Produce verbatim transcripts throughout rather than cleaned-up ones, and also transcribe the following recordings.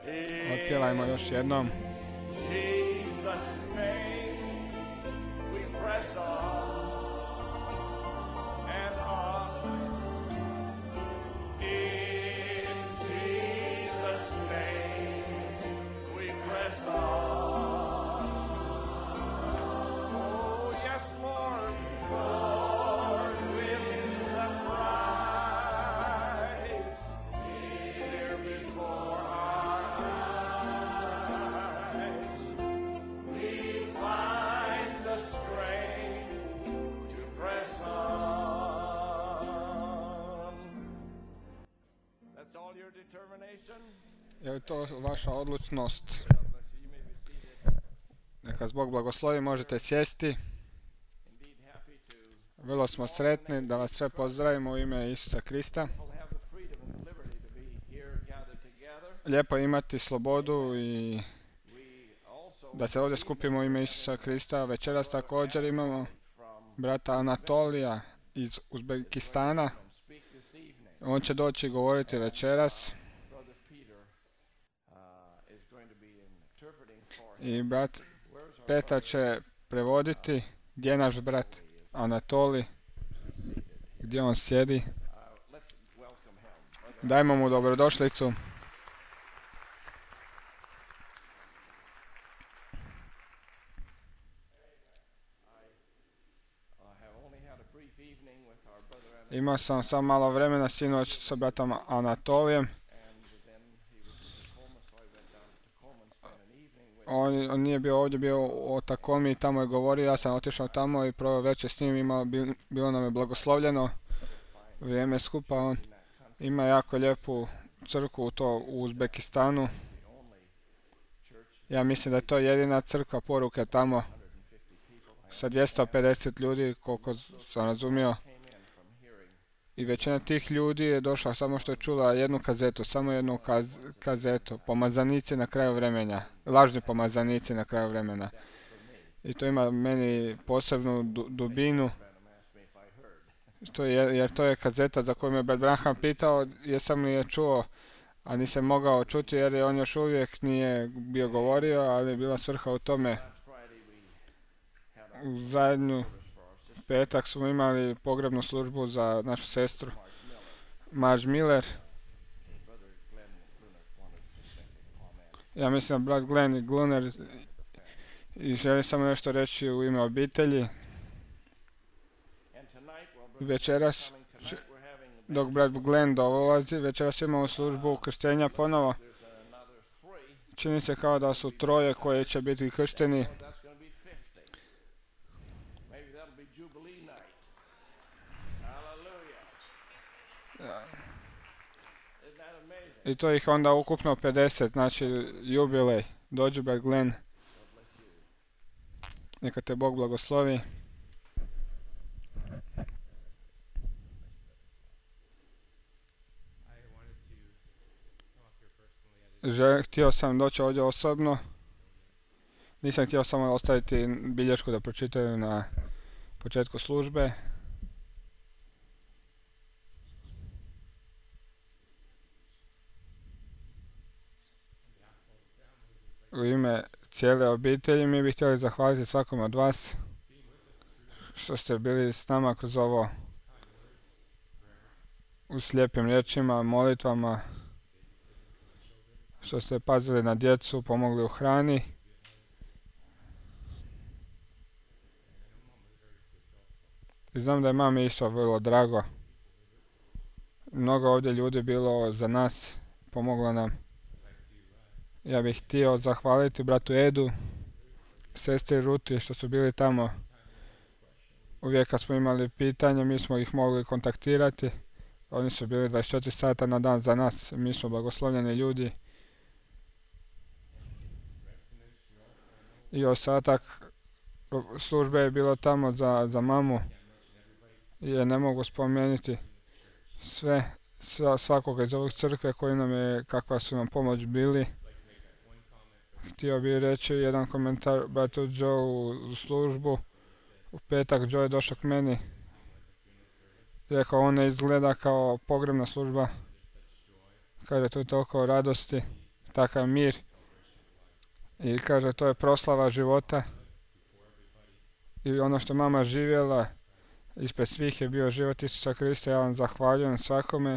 Otpjevajmo još jednom. Jesus' name we press on and on. In Jesus' name we press on. Oh yes, Lord, Lord, with the prize here before our eyes, we find the strength to press on. That's all your determination? Je li to vaša odlučnost? God bless you. You may be seated. Neka vas Bog blagoslovi, možete sjesti. Indeed happy to Vrlo smo sretni da vas sve pozdravimo u ime Isusa Krista. have the freedom and liberty to be here gathered together. Lijepo je imati slobodu i We also da se ovdje skupimo u ime Isusa Krista. Večeras također imamo brata Anatolija iz Uzbekistana. speak this evening. On će doći govoriti večeras Brother Peter uh, is going to be interpreting for him. i brat Where's our Petar će prevoditi. Gdje je naš brat Anatoli? Gdje on sjedi? uh, let's welcome him. Brother, Dajmo mu dobrodošlicu. I have only had a brief evening with our brother Anna, Imao sam samo malo vremena sinoć sa bratom Anatolijem. and then he was in Tacoma, so I went down to Tacoma and spent an evening with On, on nije bio ovdje, bio o Takomi i tamo je govorio. Ja sam otišao tamo i proveo večer s njim. Imao, bil- bilo nam je blagoslovljeno vrijeme skupa. On in that country, ima jako lijepu crkvu u to u Uzbekistanu. the only church, Ja mislim da je to jedina crkva poruke tamo one hundred fifty people. I sa dvjesto pedeset ljudi koliko sam razumio. came in from hearing I većina tih ljudi je došla samo što je čula jednu kazetu, samo jednu kaz, kazetu. Pomazanici na kraju vremena, lažni pomazanici na kraju vremena. I to ima meni posebnu du- dubinu, Branham asked me if I heard. to je, jer to je kazeta za koju me brat Branham pitao jesam li je čuo, a nisam mogao čuti jer je on još uvijek nije bio govorio, ali je bila svrha u tome. Last Friday we had our U zadnju service for our sister petak smo imali pogrebnu službu za našu sestru Marge Miller. Marge Miller. Brother Glenn Lunar wanted to say amen. Ja mislim da brat Glenn i Gluner i želim samo nešto reći u ime obitelji. And tonight, while brother Večeras, coming tonight, we're having a dok brat Glenn dolazi, večeras imamo službu krštenja ponovo. there's another three. Čini se kao da su troje koji će biti kršteni. Oh, that's going to be fifty. Maybe that'll be Jubilee night. Hallelujah. Isn't that amazing? I to ih onda ukupno pedeset, znači jubilej. Dođi brat Glenn, God bless you. neka te Bog blagoslovi. I wanted to come up here personally. I didn't Že, htio sam doći ovdje osobno. Nisam htio samo ostaviti bilješku da pročitaju na početku službe. U ime cijele obitelji mi bih htjeli zahvaliti svakom od vas što ste bili s nama kroz ovo u slijepim riječima, molitvama, što ste pazili na djecu, pomogli u hrani. I znam da je mami isto vrlo drago. Mnogo ovdje ljudi bilo za nas, pomoglo nam. Ja bih htio zahvaliti bratu Edu, sestri Ruti što su bili tamo. Uvijek kad smo imali pitanje, mi smo ih mogli kontaktirati. Oni su bili dvadeset četiri sata na dan za nas. Mi smo blagoslovljeni ljudi. I ostatak službe je bilo tamo za, za mamu. I je ne mogu spomenuti sve, sva, svakoga iz ovih crkve koji nam je, kakva su nam pomoć bili. Htio bih reći jedan komentar bratu Joe u, u službu. U petak Joe je došao k meni. Rekao, on ne izgleda kao pogrebna služba. Kaže, tu je toliko radosti. takav mir. I kaže, to je proslava života. I ono što mama živjela, ispred svih je bio život Isusa Krista. Ja vam zahvaljujem svakome.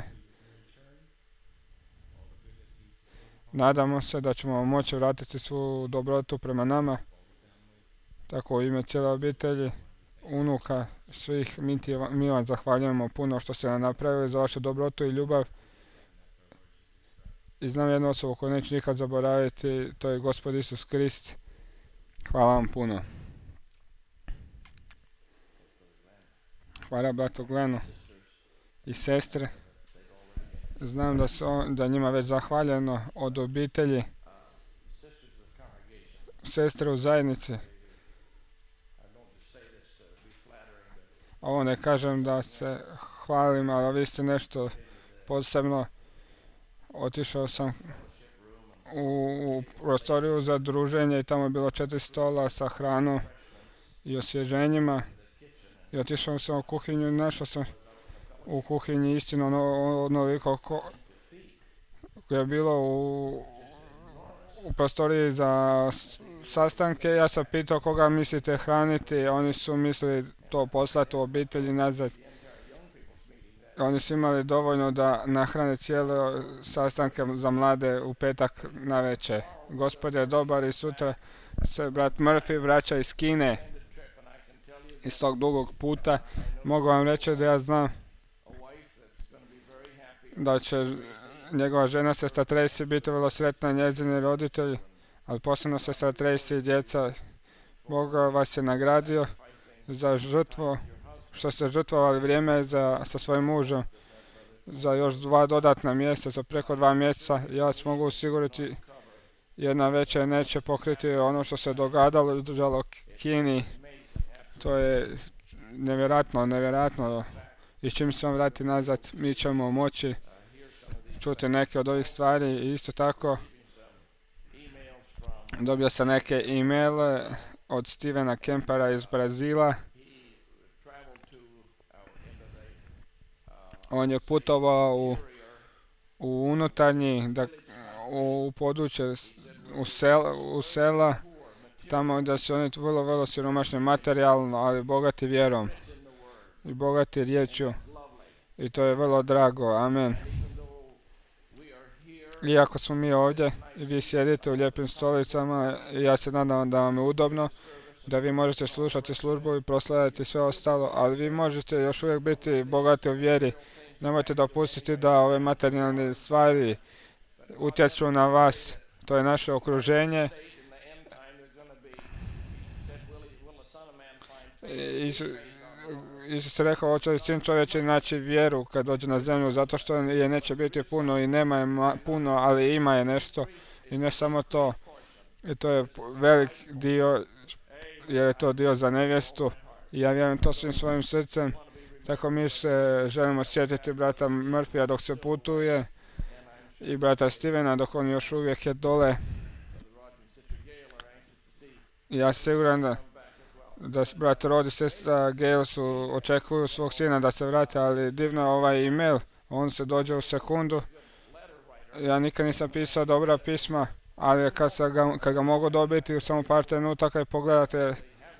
Nadamo se da ćemo moći vratiti svu dobrotu prema nama. Tako u ime cijele obitelji, unuka, svih, mi, ti, mi vam zahvaljujemo puno što ste nam napravili za vašu dobrotu i ljubav. I znam jednu osobu koju neću nikad zaboraviti, to je Gospod Isus Krist. Hvala vam puno. Hvala bratu Glenu i sestre. Znam da, su, da njima već zahvaljeno od obitelji, sestre u zajednici. Ovo ne kažem da se hvalim, ali vi ste nešto posebno. Otišao sam u, u prostoriju za druženje i tamo je bilo četiri stola sa hranom i osvježenjima. I otišao sam u kuhinju i našao sam u kuhinji istinu ono, onoliko ko, koje je bilo u, u prostoriji za sastanke. Ja sam pitao koga mislite hraniti, oni su mislili to poslati u obitelji nazad. Oni su imali dovoljno da nahrane cijele sastanke za mlade u petak navečer. Gospod je dobar i sutra se brat Murphy vraća iz Kine, iz tog dugog puta. Mogu vam reći da ja znam da će njegova žena, sestra Tracy, biti vrlo sretna, njezini roditelji, ali posebno sestra Tracy i djeca. Bog vas je nagradio za žrtvu, što ste žrtvovali vrijeme za, sa svojim mužem za još dva dodatna mjeseca, preko dva mjeseca. Ja vas mogu osigurati, jedna večer neće pokriti ono što se dogadalo u Kini. To je nevjerojatno, nevjerojatno. I s čim se on vrati nazad, mi ćemo moći čuti neke od ovih stvari. I isto tako dobio sam neke e-maile od Stevena Kempera iz Brazila. On je putovao u, u unutarnji, da, u područje, u, sel, u sela, tamo da su oni vrlo, vrlo siromašni materijalno, ali bogati vjerom i bogati riječju. I to je vrlo drago. Amen. Iako smo mi ovdje i vi sjedite u lijepim stolicama, ja se nadam da vam je udobno, da vi možete slušati službu i proslavljati sve ostalo, ali vi možete još uvijek biti bogati u vjeri. Nemojte dopustiti da ove materijalne stvari utječu na vas. To je naše okruženje. Isus je rekao, hoće li sin čovječi naći vjeru kad dođe na zemlju, zato što je neće biti puno i nema je puno, ali ima je nešto. I ne samo to. I to je velik dio, jer je to dio za nevjestu. I ja vjerujem to svim svojim srcem. Tako mi se želimo sjetiti brata Murphyja dok se putuje i brata Stevena dok on još uvijek je dole. Ja sam siguran da, da brat Rod i sestra Gail su, očekuju svog sina da se vrati, ali divno je ovaj e-mail, on se dođe u sekundu. Ja nikad nisam pisao dobra pisma, ali kad, ga, kad ga mogu dobiti u samo par trenutaka i pogledate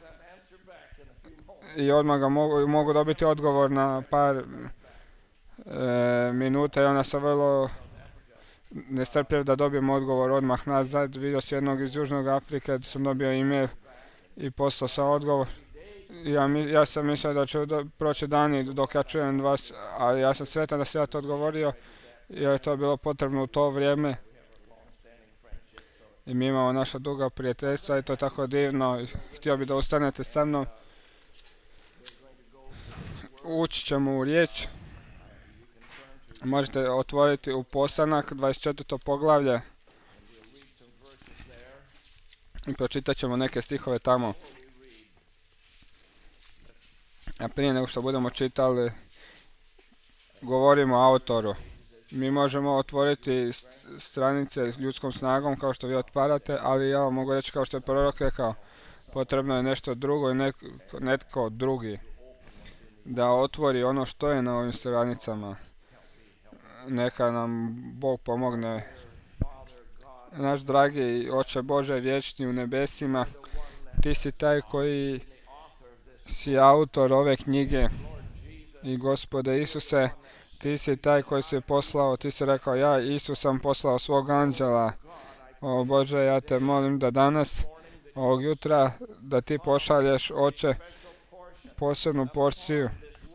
i odmah ga mogu, mogu dobiti odgovor na par e, minuta i onda sam vrlo nestrpljiv da dobijem odgovor odmah nazad. Vidio sam jednog iz Južnog Afrike da sam dobio e-mail i poslao sam odgovor. Ja, ja sam mislio da će do, proći dani dok ja čujem vas, ali ja sam sretan da sam ja to odgovorio jer je to bilo potrebno u to vrijeme. I mi imamo naša duga prijateljstva i to je tako divno. Htio bih da ustanete sa mnom. Ući ćemo u riječ. Možete otvoriti u Postanak, dvadeset četvrto poglavlje. I pročitat ćemo neke stihove tamo. A prije nego što budemo čitali, govorimo o autoru. Mi možemo otvoriti stranice ljudskom snagom kao što vi otvarate, ali ja vam mogu reći kao što je prorok rekao, potrebno je nešto drugo i netko, netko drugi da otvori ono što je na ovim stranicama. Neka nam Bog pomogne naš dragi Oče Bože vječni u nebesima, Ti si taj koji si autor ove knjige i Gospode Isuse, Ti si taj koji si poslao, Ti si rekao, ja Isus sam poslao svog anđela. O Bože, ja te molim da danas, ovog jutra, da Ti pošalješ, Oče, posebnu porciju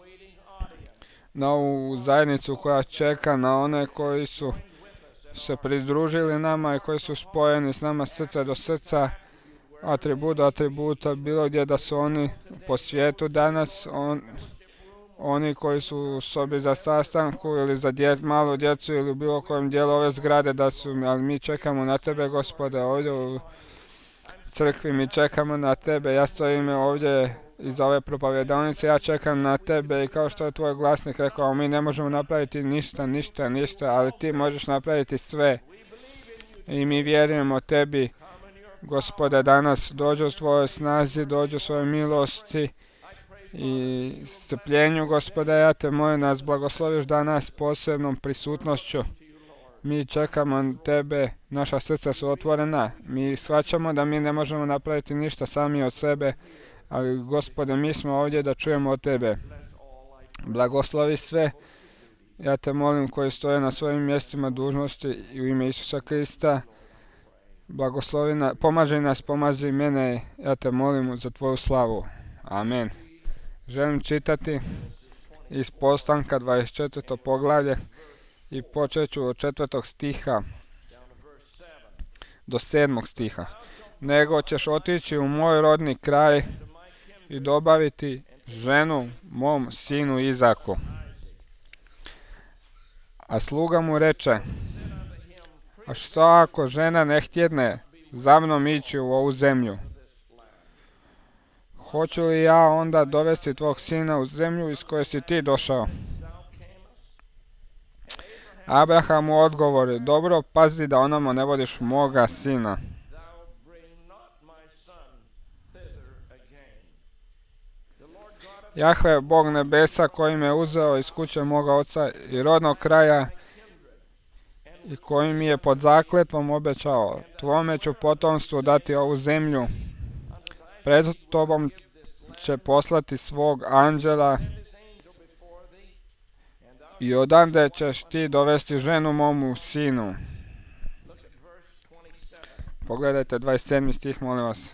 na ovu zajednicu koja čeka, na one koji su se pridružili nama i koji su spojeni s nama srca do srca, atribut do atributa, bilo gdje da su oni po svijetu danas, on, oni koji su u sobi za sastanku ili za dje, malu djecu ili u bilo kojem dijelu ove zgrade da su, ali mi čekamo na Tebe, Gospode, ovdje u crkvi mi čekamo na Tebe, ja stojim ovdje iz ove propovjedanice, ja čekam na Tebe i kao što je Tvoj glasnik rekao, mi ne možemo napraviti ništa, ništa, ništa, ali Ti možeš napraviti sve i mi vjerujemo Tebi, Gospode, danas dođu u Tvojoj snazi, dođu u svojoj milosti i strpljenju, Gospode, ja te molim nas blagosloviš danas posebnom prisutnošću. Mi čekamo Tebe, naša srca su otvorena, mi shvaćamo da mi ne možemo napraviti ništa sami od sebe, ali Gospode, mi smo ovdje da čujemo od Tebe. Blagoslovi sve, ja te molim koji stoje na svojim mjestima dužnosti i u ime Isusa Krista, blagoslovi nas, pomaži nas, pomaži mene, ja te molim za Tvoju slavu. Amen. Želim čitati iz Postanka dvadeset četvrto poglavlje i počet ću od četvrtog stiha do sedmog stiha. Nego ćeš otići u moj rodni kraj i dobaviti ženu mom sinu Izaku. A sluga mu reče, a što ako žena ne htjedne za mnom ići u ovu zemlju? Hoću li ja onda dovesti tvog sina u zemlju iz koje si ti došao? Abraham mu odgovori, dobro, pazi da onamo ne vodiš moga sina. Jahve, Bog nebesa, koji me uzeo iz kuće moga oca i rodnog kraja i koji mi je pod zakletvom obećao, tvome ću potomstvu dati ovu zemlju. Pred tobom će poslati svog anđela i odande ćeš ti dovesti ženu momu sinu. Pogledajte dvadeset sedmi stih, molim vas.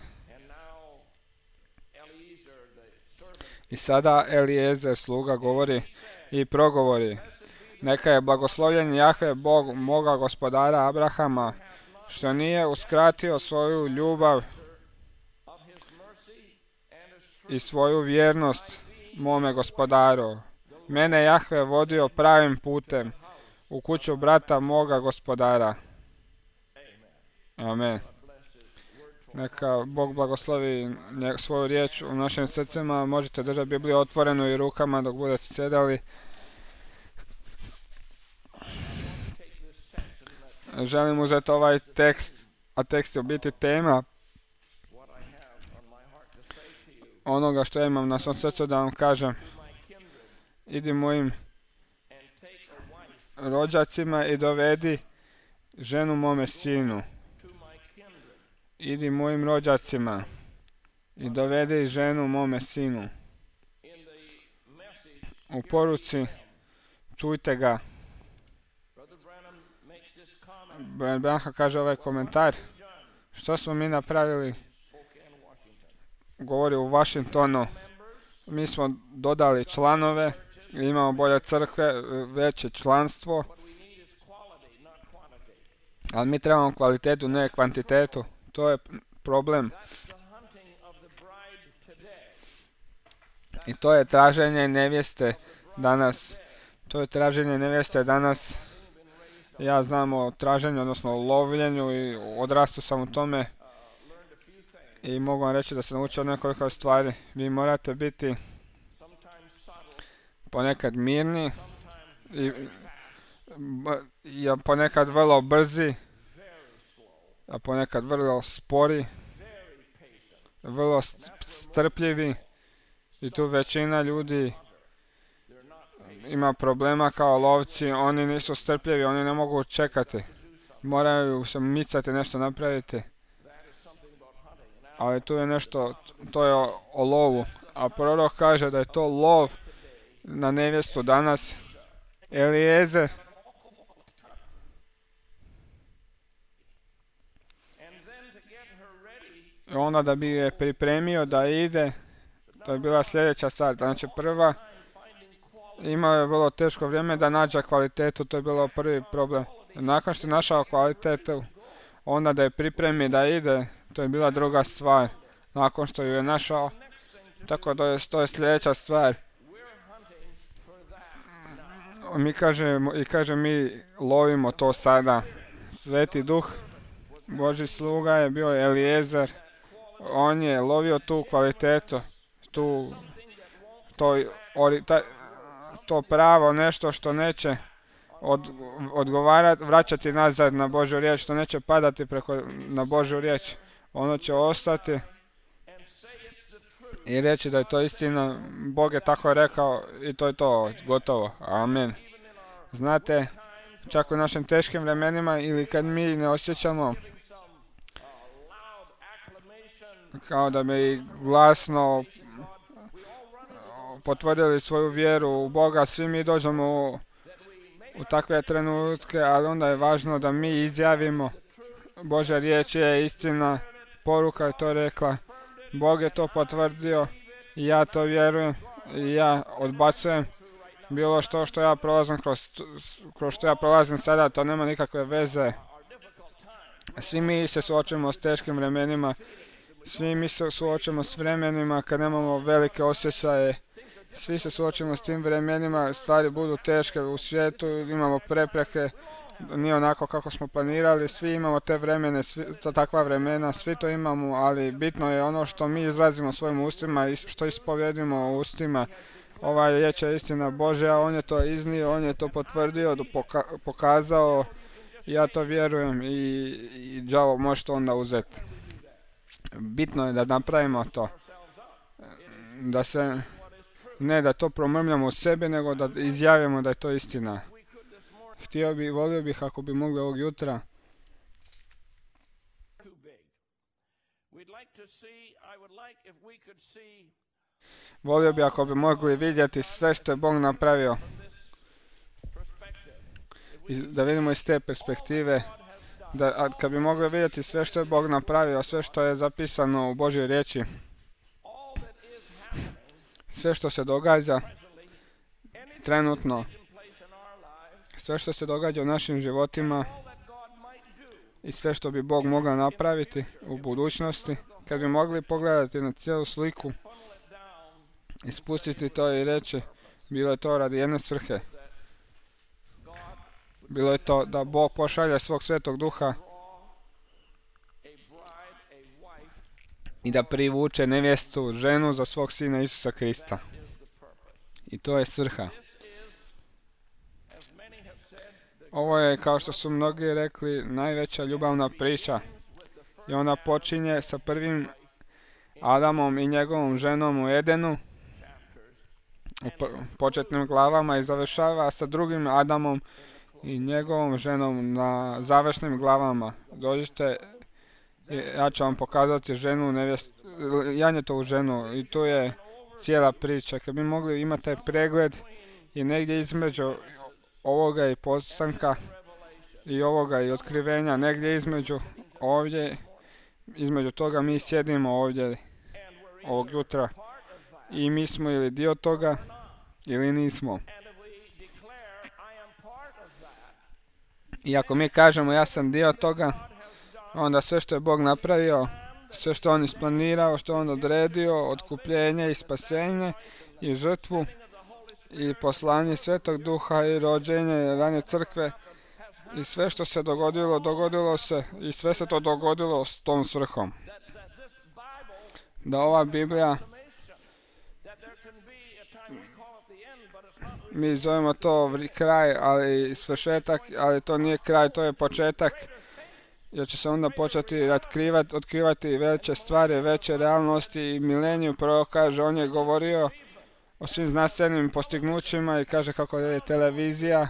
I sada Eliezer, sluga, govori i progovori. Neka je blagoslovljen Jahve, Bog moga gospodara Abrahama, što nije uskratio svoju ljubav i svoju vjernost mome gospodaru. Mene Jahve vodio pravim putem u kuću brata moga gospodara. Amen. Neka Bog blagoslovi svoju riječ u našim srcima. Možete držati Bibliju otvorenu i rukama dok budete sjedali. Želim uzeti ovaj tekst, a tekst će biti tema onoga što ja imam na svom srcu da vam kažem. Idi mojim rođacima i dovedi ženu mome sinu. Idi mojim rođacima i dovedi ženu mome sinu. U poruci čujte ga. Branha kaže ovaj komentar. Što smo mi napravili? Govori u Washingtonu. Mi smo dodali članove, imamo bolje crkve, veće članstvo, ali mi trebamo kvalitetu, ne kvantitetu. To je problem. I to je traženje nevjeste danas. To je traženje nevjeste danas. Ja znam o traženju, odnosno o lovljenju i odrastu sam u tome. I mogu vam reći da sam naučio nekoliko stvari. Vi morate biti ponekad mirni i, i ponekad vrlo brzi, a ponekad vrlo spori, vrlo strpljivi. I tu većina ljudi ima problema kao lovci, oni nisu strpljivi, oni ne mogu čekati. moraju se micati, nešto napraviti. Ali tu je nešto, to je o, o lovu. A prorok kaže da je to lov na nevjestu danas. Eliezer i onda da bi je pripremio da ide, to je bila sljedeća stvar. Znači prva, imao je vrlo teško vrijeme da nađe kvalitetu, to je bilo prvi problem. Nakon što je našao kvalitetu, onda da je pripremi da ide, to je bila druga stvar. Nakon što ju je našao, tako da je, to je sljedeća stvar. Mi kažemo, i kaže mi lovimo to sada. Sveti duh, Božji sluga je bio Eliezer. On je lovio tu kvalitetu, tu, to, ori, ta, to pravo, nešto što neće od, odgovarati, vraćati nazad na Božju riječ, što neće padati preko, na Božju riječ. Ono će ostati i reći da je to istina. Bog je tako rekao i to je to, gotovo. Amen. Znate, čak u našim teškim vremenima ili kad mi ne osjećamo kao da bi glasno potvrdili svoju vjeru u Boga, svi mi dođemo u, u takve trenutke, ali onda je važno da mi izjavimo Božja riječ je istina, poruka je to rekla, Bog je to potvrdio i ja to vjerujem i ja odbacujem bilo što što ja prolazim kroz, kroz što ja prolazim sada, to nema nikakve veze. Svi mi se suočimo s teškim vremenima, svi mi se suočimo s vremenima kad nemamo velike osjećaje, svi se suočimo s tim vremenima, stvari budu teške u svijetu, imamo prepreke, nije onako kako smo planirali, svi imamo te vremene, svi, to takva vremena, svi to imamo, ali bitno je ono što mi izrazimo svojim ustima i što ispovjedimo u ustima. Ova riječ je istina Božja, on je to iznio, on je to potvrdio, poka pokazao, ja to vjerujem i, i đavo može to onda uzeti. Bitno je da napravimo to, da se, ne da to promrmljamo u sebi, nego da izjavimo da je to istina. Htio bi, volio bih ako bi mogli ovog jutra volio bi ako bi mogli vidjeti sve što je Bog napravio i da vidimo iz te perspektive, da a, kad bi mogli vidjeti sve što je Bog napravio, sve što je zapisano u Božjoj riječi, sve što se događa trenutno, sve što se događa u našim životima i sve što bi Bog mogao napraviti u budućnosti, kad bi mogli pogledati na cijelu sliku i spustiti to i reći, bilo je to radi jedne svrhe. Bilo je to da Bog pošalje svog Svetog Duha i da privuče nevjestu, ženu za svog Sina Isusa Krista. I to je svrha. Ovo je, kao što su mnogi rekli, najveća ljubavna priča. I ona počinje sa prvim Adamom i njegovom ženom u Edenu, u početnim glavama, i završava sa drugim Adamom i njegovom ženom na završnim glavama. Dođite, ja ću vam pokazati ženu, nevjest, Janjetovu ženu, i tu je cijela priča. Kad bi mogli imati taj pregled i negdje između ovoga i postanka i ovoga i otkrivenja, negdje između ovdje, između toga mi sjedimo ovdje ovog jutra i mi smo ili dio toga ili nismo. I ako mi kažemo ja sam dio toga, onda sve što je Bog napravio, sve što on isplanirao, što on odredio, otkupljenje i spasenje i žrtvu i poslanje Svetog Duha i rođenje rane crkve i sve što se dogodilo, dogodilo se i sve se to dogodilo s tom svrhom. Da ova Biblija, mi zovemo to kraj, ali svršetak, ali to nije kraj, to je početak, jer će se onda početi otkrivati, otkrivati veće stvari, veće realnosti. I mileniju prorok kaže, on je govorio o svim znanstvenim postignućima i kaže kako je televizija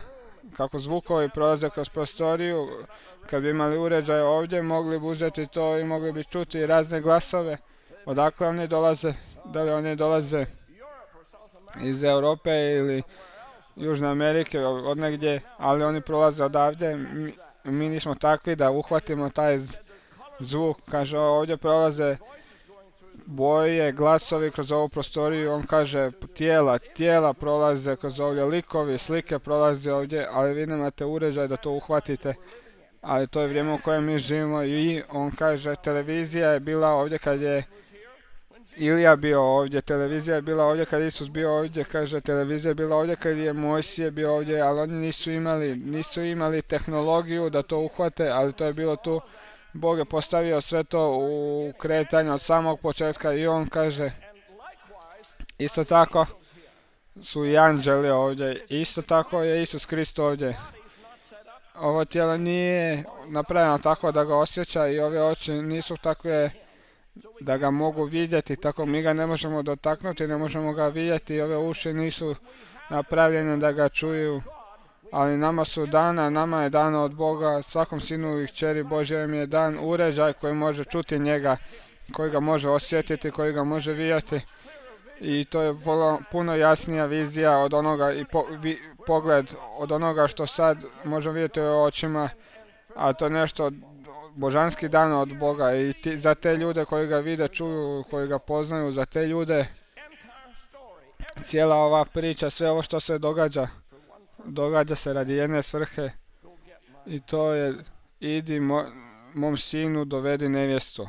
kako zvukovi prolaze kroz prostoriju. Kad bi imali uređaj ovdje, mogli bi uzeti to i mogli bi čuti razne glasove. Odakle oni dolaze? Da li oni dolaze iz Europe ili Južne Amerike, od negdje, ali oni prolaze odavdje. Mi, mi nismo takvi da uhvatimo taj zvuk. Kaže, ovdje prolaze boje, glasovi kroz ovu prostoriju. On kaže, tijela, tijela prolaze kroz ovdje, likovi, slike prolaze ovdje, ali vi nemate uređaj da to uhvatite. Ali to je vrijeme u kojem mi živimo i on kaže, televizija je bila ovdje kad je Ilija bio ovdje, televizija je bila ovdje kad Isus bio ovdje, kaže, televizija je bila ovdje kad je Mojsije bio ovdje, ali oni nisu imali, nisu imali tehnologiju da to uhvate, ali to je bilo tu. Bog je postavio sve to u kretanju od samog početka i on kaže, isto tako su i anđeli ovdje, isto tako je Isus Krist ovdje. Ovo tijelo nije napravljeno tako da ga osjeća i ove oči nisu takve da ga mogu vidjeti, tako mi ga ne možemo dotaknuti, ne možemo ga vidjeti i ove uši nisu napravljene da ga čuju, ali nama su dana, nama je dano od Boga, svakom sinu i kćeri Božjem je dan uređaj koji može čuti njega, koji ga može osjetiti, koji ga može vidjeti i to je puno jasnija vizija od onoga i po, vi, pogled od onoga što sad možemo vidjeti u očima, a to je nešto božanski dan od Boga i ti, za te ljude koji ga vide, čuju, koji ga poznaju, za te ljude cijela ova priča, sve ovo što se događa, događa se radi jedne svrhe i to je idi mo, mom sinu dovedi nevjestu.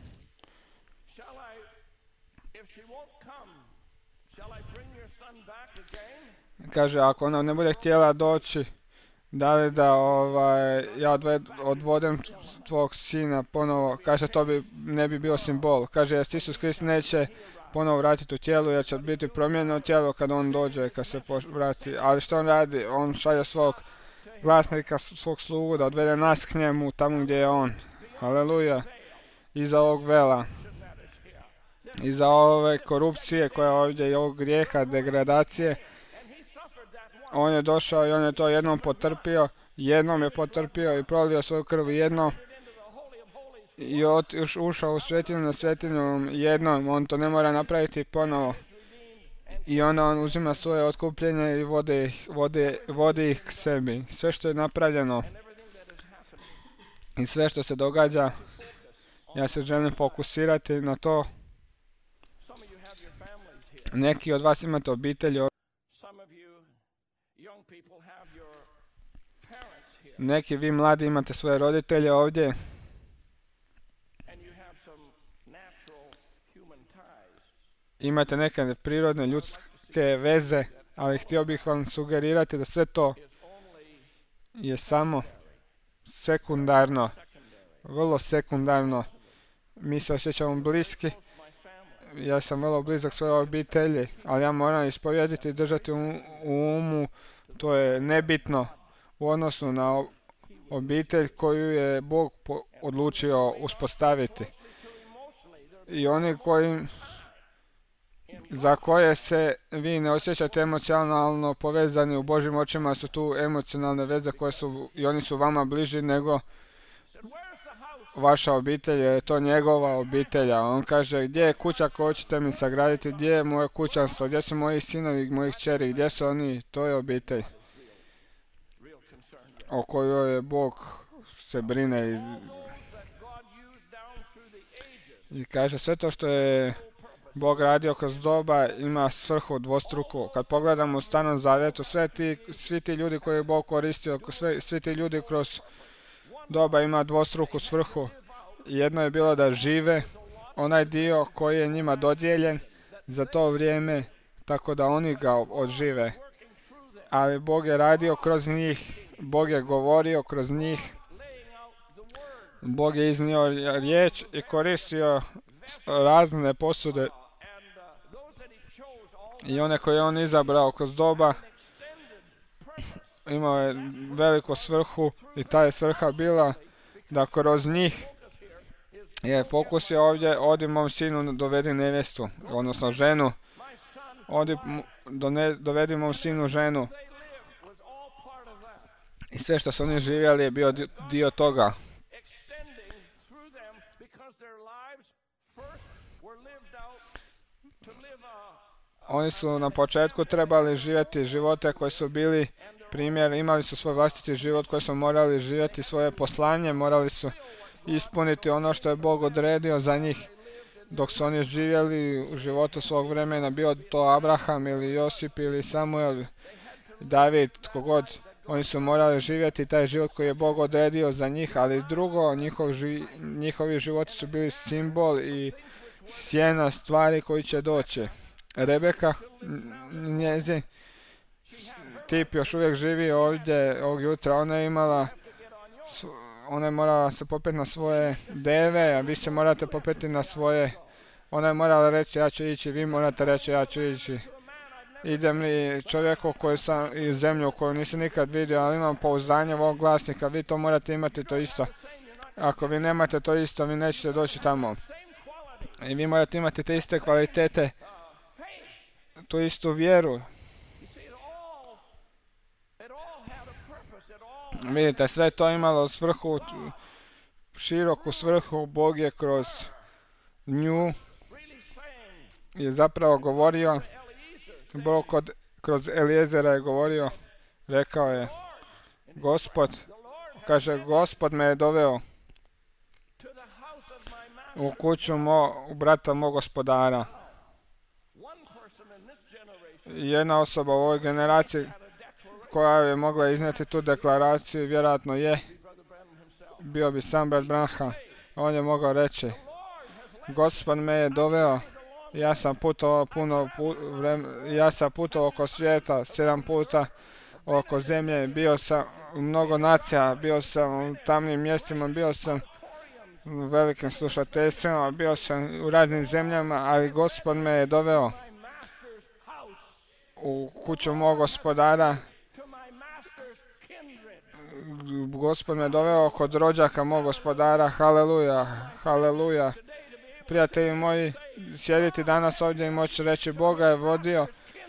Kaže, ako ona ne bude htjela doći, da li da ovaj, ja odved, odvodem tvog sina ponovo, kaže, to bi, ne bi bio simbol. Kaže, jer Isus Krist neće ponovo vratiti u tijelu, jer će biti promijenjeno tijelo kad on dođe, kad se vrati. Ali što on radi? On šalje svog glasnika, svog slugu da odvede nas k njemu tamo gdje je on. Haleluja. Iza ovog vela. Iza ove korupcije koja je ovdje i ovog grijeha, degradacije. On je došao i on je to jednom potrpio, jednom je potrpio i prolio svoju krv jednom i ot, už, ušao u svetinju na svetinju jednom, on to ne mora napraviti ponovo. I onda on uzima svoje otkupljenje i vodi ih, vodi, vodi ih k sebi. Sve što je napravljeno i sve što se događa, ja se želim fokusirati na to. Neki od vas imate obitelji, neki vi mladi imate svoje roditelje ovdje imate neke prirodne ljudske veze, ali htio bih vam sugerirati da sve to je samo sekundarno, vrlo sekundarno. Mi se osjećamo bliski, ja sam vrlo blizak svojoj obitelji, ali ja moram ispovjediti i držati u, u umu, to je nebitno u odnosu na obitelj koju je Bog po, odlučio uspostaviti. I oni koji, za koje se vi ne osjećate emocionalno povezani u Božjim očima, su tu emocionalne veze koje su, i oni su vama bliži nego vaša obitelj, je to njegova obitelj. On kaže, gdje je kuća koju ćete mi sagraditi, gdje je moje kućanstvo, gdje su moji sinovi, moji kćeri, gdje su oni, to je obitelj o kojoj je Bog se brine i, i kaže, sve to što je Bog radio kroz doba ima svrhu dvostruku. Kad pogledamo u Starom Zavjetu, sve ti, svi ti ljudi koje je Bog koristio, sve, svi ti ljudi kroz doba ima dvostruku svrhu. Jedno je bilo da žive onaj dio koji je njima dodijeljen za to vrijeme, tako da oni ga odžive. Ali Bog je radio kroz njih, Bog je govorio kroz njih, Bog je iznio riječ i koristio razne posude i one koje je on izabrao kroz doba imao je veliku svrhu i ta je svrha bila da kroz njih je fokus je ovdje, odi mom sinu dovedi nevjestu, odnosno ženu, odi done, dovedi mom sinu ženu. I sve što su oni živjeli je bio di- dio toga. extending through them because their lives first were lived out to live a Oni su na početku trebali živjeti živote koji su bili primjer, imali su svoj vlastiti život koji su morali živjeti svoje poslanje, morali su ispuniti ono što je Bog odredio za njih. Dok su oni živjeli u životu svog vremena, bio to Abraham ili Josip ili Samuel, David, tko god, oni su morali živjeti taj život koji je Bog odredio za njih, ali drugo, njihov ži- njihovi životi su bili simbol i sjena stvari koji će doći. Rebeka, n- njezin tip još uvijek živi ovdje ovog jutra, ona je imala, s- ona je morala se popeti na svoje deve, a vi se morate popeti na svoje, ona je morala reći ja ću ići, vi morate reći ja ću ići. Idem li čovjeku koji sam i zemlju koju nisi nikad vidio, ali imam pouzdanje ovog glasnika, vi to morate imati to isto. Ako vi nemate to isto, vi nećete doći tamo. I vi morate imati te iste kvalitete, tu istu vjeru. you see it all it all had a purpose, it all Vidite, sve to imalo svrhu, t- široku svrhu. Bog je kroz nju really saying je zapravo govorio, Eliezer Bog kod, kroz Elijezera je govorio, rekao je, Gospod, the Lord kaže, Gospod me je doveo to the house of my master. u kuću mo, u brata mog gospodara. One person in this generation Jedna osoba u ovoj generaciji had a declaration, koja je mogla iznijeti tu deklaraciju, vjerojatno je, Brother Branham himself. bio bi sam brat Branham. On je mogao reći, Lord has led Gospod me je doveo, ja sam putovao puno pu, vrem, ja sam putovao oko svijeta, sedam puta oko zemlje, bio sam u mnogo nacija, bio sam u tamnim mjestima, bio sam u velikim slušateljstvima, bio sam u raznim zemljama, ali Gospod me je doveo my master's house u kuću mog gospodara, to my master's kindred. Gospod me doveo kod rođaka mog gospodara, haleluja, haleluja. Prijatelji moji, sjediti danas ovdje i moći reći Boga je vodio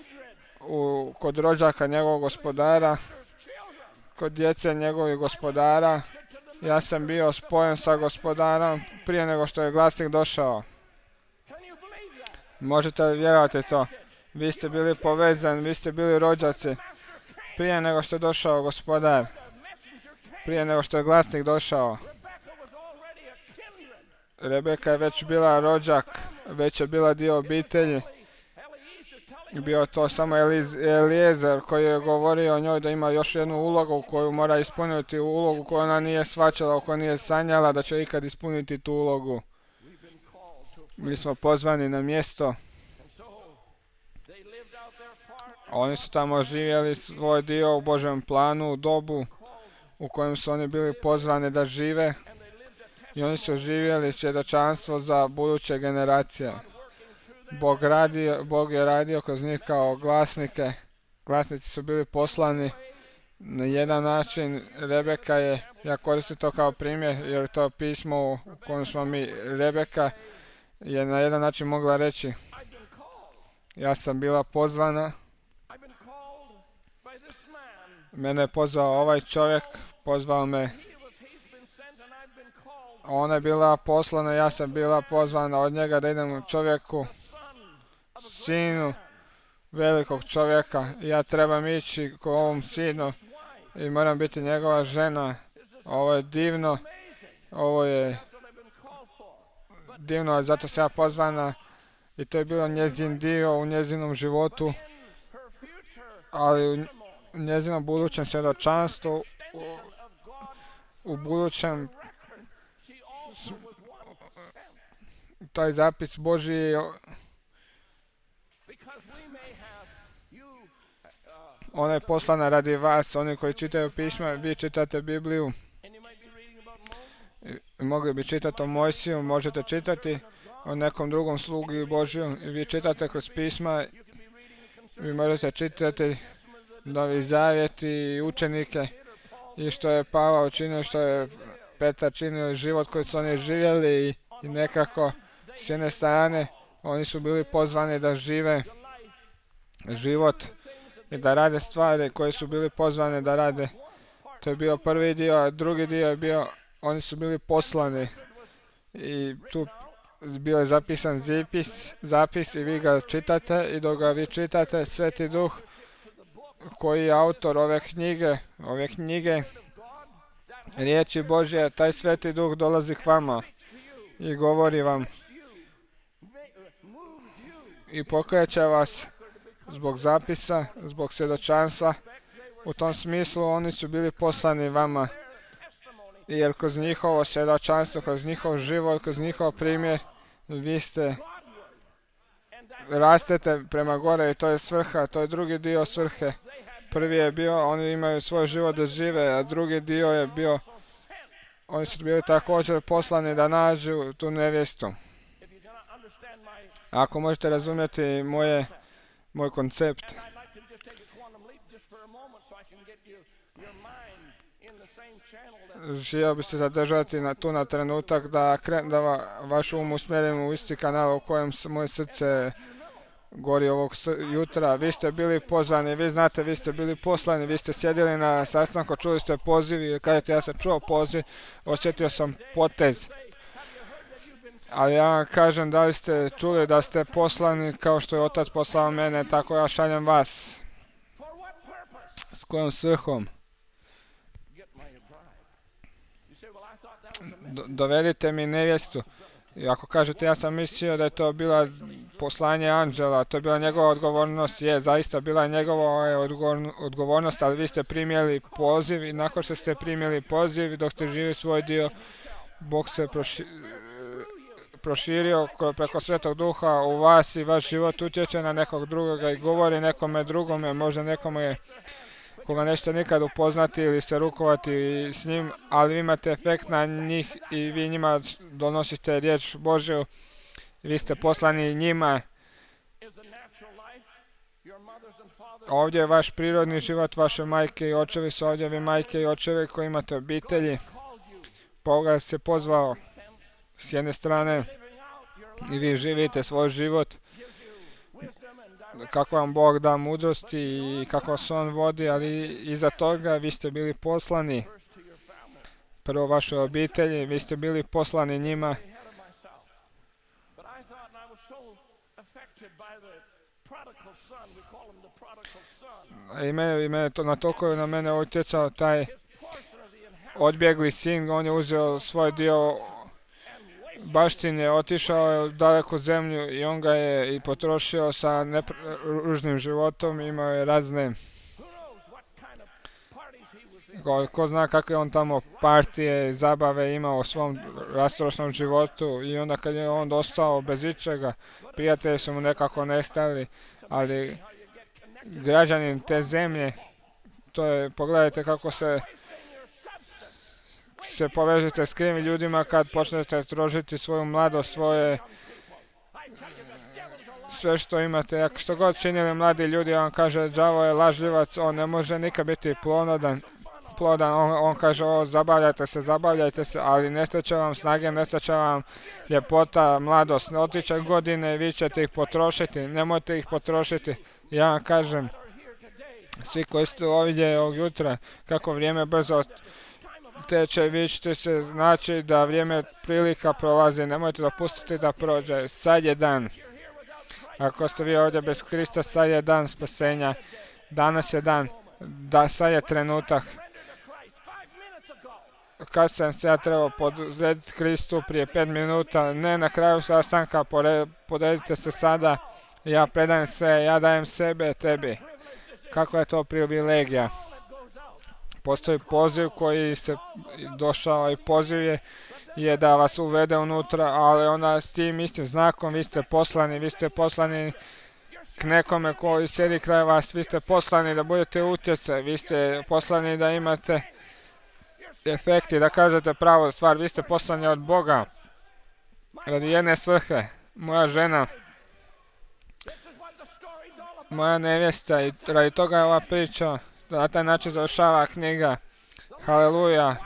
u, kod rođaka njegovog gospodara, kod djece njegovih gospodara. Ja sam bio spojen sa gospodarom prije nego što je glasnik došao. Can you believe that? Možete li vjerovati to? Vi ste bili povezani, vi ste bili rođaci prije nego što je došao gospodar, The messenger came. prije nego što je glasnik došao. Rebecca was already a kindred. Rebeka je već bila rođak, već je bila dio obitelji. Eliezer telling Bio to samo Eliz, Elijezer koji je govorio o njoj da ima još jednu ulogu koju mora ispuniti, ulogu koju ona nije shvaćala, koju nije sanjala da će ikad ispuniti tu ulogu. we've been called to, Mi smo pozvani na mjesto, and so they lived out their part. oni su tamo živjeli svoj dio u Božjem planu, u dobu u kojem su oni bili pozvani da žive, And they lived a test i oni su živjeli svjedočanstvo za buduće generacije. working through them. Bog, radio, Bog je radio kroz njih kao glasnike. Glasnici su bili poslani na jedan način. Rebeka je, ja koristim to kao primjer jer to pismo u kojem smo mi, Rebeka je na jedan način mogla reći, I've been called. ja sam bila pozvana, I've been called by this man. mene je pozvao ovaj čovjek, pozvao me, He was, he's been sent and I've been called. ona je bila poslana, ja sam bila pozvana od njega da idem čovjeku, Son sinu velikog čovjeka. Ja trebam ići ko ovom sinu i moram biti njegova žena. Ovo je divno, ovo je what I've been called for. divno, zato sam ja pozvana i to je bilo njezin dio u njezinom životu, In her future ali u njezinom budućem svjedočanstvu, u, of God, u budućem, she also was one sent. taj zapis Božji je- Because we may have you uh, ona je poslana radi vas, oni koji čitaju pisma, vi čitate Bibliju, and you might be reading about Moses. i mogli bi čitati o Mojsiju, možete čitati o nekom drugom slugi Božju i vi čitate kroz pisma, You can be reading the vi možete čitati Novi Zavjet i učenike i što je Pavao učinio, što je Petar činio, život koji su oni živjeli i, i nekako s jedne strane oni su bili pozvani da žive život i da rade stvari koje su bili pozvani da rade. To je bio prvi dio, a drugi dio je bio, oni su bili poslani. I tu bio je zapisan zapis, zapis i vi ga čitate i dok ga vi čitate, Sveti Duh koji je autor ove knjige, ove knjige, riječi Božje, taj Sveti Duh dolazi k vama i govori vam i pokreće vas zbog zapisa, zbog svjedočanstva. U tom smislu oni su bili poslani vama, jer kroz njihovo svjedočanstvo, kroz njihov život, kroz njihov primjer, vi ste rastete prema gore i to je svrha, to je drugi dio svrhe. Prvi je bio, oni imaju svoj život da žive, a drugi dio je bio, oni su bili također poslani da nađu tu nevjestu. Ako možete razumjeti moje, moj koncept, želio bi se zadržati na, tu na trenutak da, kre, da va, vaš um usmjerim u isti kanal u kojem moje srce gori ovog s, jutra. Vi ste bili pozvani, vi znate, vi ste bili poslani, vi ste sjedili na sastanku, čuli ste poziv i kažete ja sam čuo poziv, osjetio sam potez. Ali ja vam kažem, da li ste čuli da ste poslani kao što je Otac poslao mene, tako ja šaljem vas. S kojom svrhom? Do, dovedite mi nevjestu. I ako kažete ja sam mislio da je to bila poslanje anđela, to je bila njegova odgovornost, je zaista bila njegova odgovornost, ali vi ste primjeli poziv i nakon što ste primjeli poziv dok ste živjeli svoj dio, Bog se proši, proširio preko Svetog Duha u vas i vaš život utječe na nekog drugoga i govori nekome drugome, možda nekome koga nećete nikad upoznati ili se rukovati s njim, ali vi imate efekt na njih i vi njima donosite riječ Božju. Vi ste poslani njima. Ovdje je vaš prirodni život, vaše majke i očevi su ovdje, vi majke i očevi koji imate obitelji. Bog vas se pozvao s jedne strane i vi živite svoj život kako vam Bog da mudrosti i kako vas On vodi, ali iza toga vi ste bili poslani prvo vašoj obitelji, vi ste bili poslani njima. I mene, i mene to, na toliko je na mene utjecao taj odbjegli sin, on je uzeo svoj dio baštine, otišao je u daleku zemlju i on ga je i potrošio sa nepr- ružnim životom, imao je razne, ko, ko zna kakve on tamo partije i zabave imao u svom rastrošnom životu i onda kad je on dostao bez ičega, prijatelji su mu nekako nestali, ali građanin te zemlje, to je, pogledajte kako se se povežete s krivim ljudima kad počnete trošiti svoju mladost, svoje sve što imate. Ako što god činili mladi ljudi, on kaže đavo je lažljivac, on ne može nikad biti plonodan, plodan, on, on kaže o zabavljajte se, zabavljajte se, ali ne steće vam snage, ne steće vam ljepota, mladost, ne otiče godine, vi ćete ih potrošiti, nemojte ih potrošiti. Ja vam kažem, svi koji ste ovdje ovog jutra, kako vrijeme brzo teče, vi ćete se znači da vrijeme prilika prolazi, nemojte dopustiti da prođe. Sad je dan. Ako ste vi ovdje bez Krista, sad je dan spasenja. Danas je dan. Da, sad je trenutak. Kad sam se ja trebao podrediti Kristu prije pet minuta, ne na kraju sastanka, podredite se sada. Ja predajem sve, ja dajem sebe tebi. Kako je to privilegija? Postoji poziv koji se došao i poziv je, je da vas uvede unutra, ali onda s tim istim znakom vi ste poslani, vi ste poslani k nekome koji sjedi kraj vas, vi ste poslani da budete utjecaj, vi ste poslani da imate efekti, da kažete pravu stvar, vi ste poslani od Boga radi jedne svrhe. Moja žena, moja nevjesta i radi toga je ova priča. Na taj način završava knjiga. Haleluja.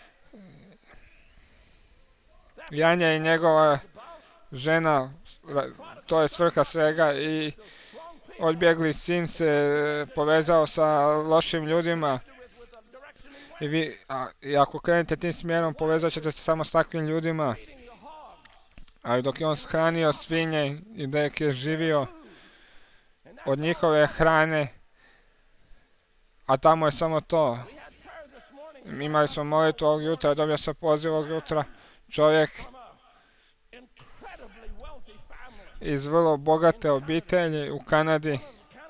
Janja i njegova žena, to je svrha svega i odbjegli sin se povezao sa lošim ljudima I, vi, a, i ako krenete tim smjerom, povezat ćete se samo s takvim ljudima. Ali dok je on hranio svinje i dok je živio od njihove hrane, a tamo je samo to. Imali smo molitvu ovog jutra, dobio sam poziv ovog jutra. Čovjek iz vrlo bogate obitelji u Kanadi,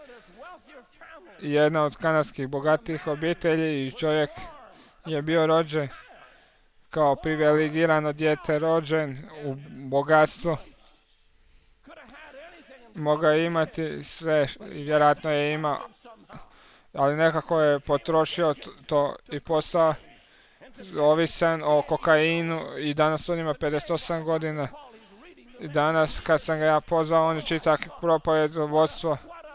jedna od kanadskih bogatih obitelji, i čovjek je bio rođen kao privilegirano dijete, rođen u bogatstvu. Mogao je imati sve i vjerojatno je imao, ali nekako je potrošio to i postao ovisan o kokainu i danas on ima pedeset osam godina. I danas kad sam ga ja pozvao, on čita propovjed o vodstvo.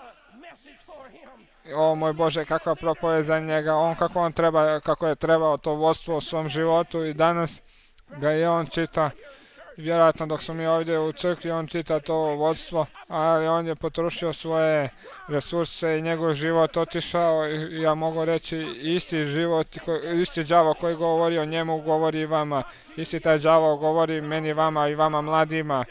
O moj Bože, kakva propovjed za njega, on kako on treba, kako je trebao to vodstvo u svom životu, i danas ga je on čita. Vjerojatno dok smo mi ovdje u crkvi, on čita to vodstvo, ali on je potrošio svoje resurse i njegov život otišao, i ja mogu reći isti život, isti đavo koji govori o njemu govori i vama. Isti taj đavo govori meni, vama i vama mladima.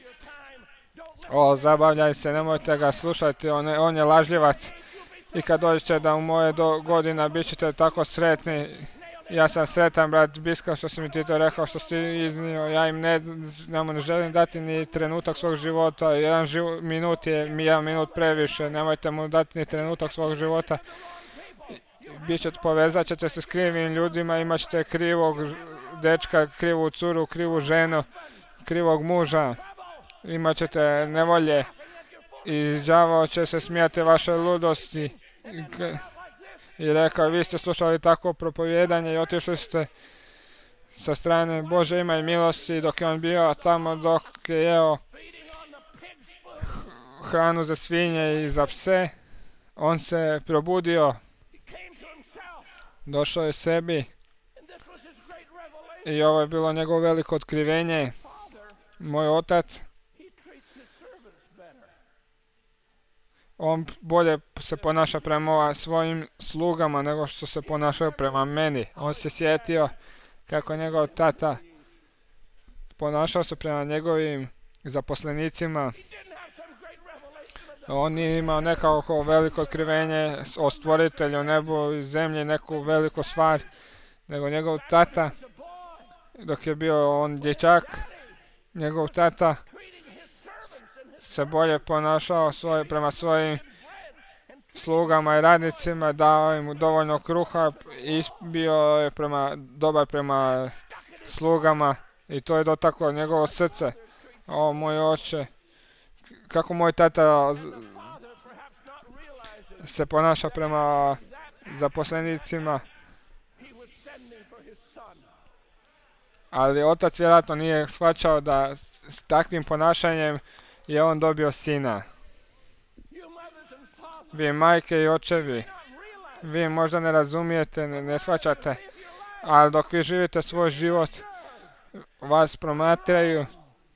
O, zabavljaj se, nemojte ga slušati, on je, on je lažljivac. I kad dođete da u moje do godina bit ćete tako sretni. Ja sam sretan, brat Biska, što si mi ti to rekao, što si iznio. Ja im ne, ne želim dati ni trenutak svog života. Jedan živ, minut je mi jedan minut previše. Nemojte mu dati ni trenutak svog života. Bićete, povezat ćete se s krivim ljudima, imat ćete krivog dečka, krivu curu, krivu ženu, krivog muža. Imat ćete nevolje i đavo će se smijati vaše ludosti. I rekao, vi ste slušali tako propovjedanje i otišli ste sa strane Bože ima i milosti, dok je on bio tamo, dok je jeo hranu za svinje i za pse, on se probudio, došao je sebi, i ovo je bilo njegovo veliko otkrivenje. Moj otac, on bolje se ponaša prema svojim slugama nego što se ponašaju prema meni. On se sjetio kako njegov tata ponašao se prema njegovim zaposlenicima. On nije imao nekako veliko otkrivenje o stvoritelju nebu i zemlji, neku veliku stvar, nego njegov tata, dok je bio on dječak, njegov tata se bolje ponašao svoj, prema svojim slugama i radnicima, dao im dovoljno kruha i bio je prema, dobar prema slugama, i to je dotaklo njegovo srce. O moj oče, kako moj tata se ponaša prema zaposlenicima. Ali otac vjerojatno nije shvaćao da s takvim ponašanjem je on dobio sina. Vi majke i očevi, vi možda ne razumijete, ne, ne shvaćate, ali dok vi živite svoj život, vas promatraju,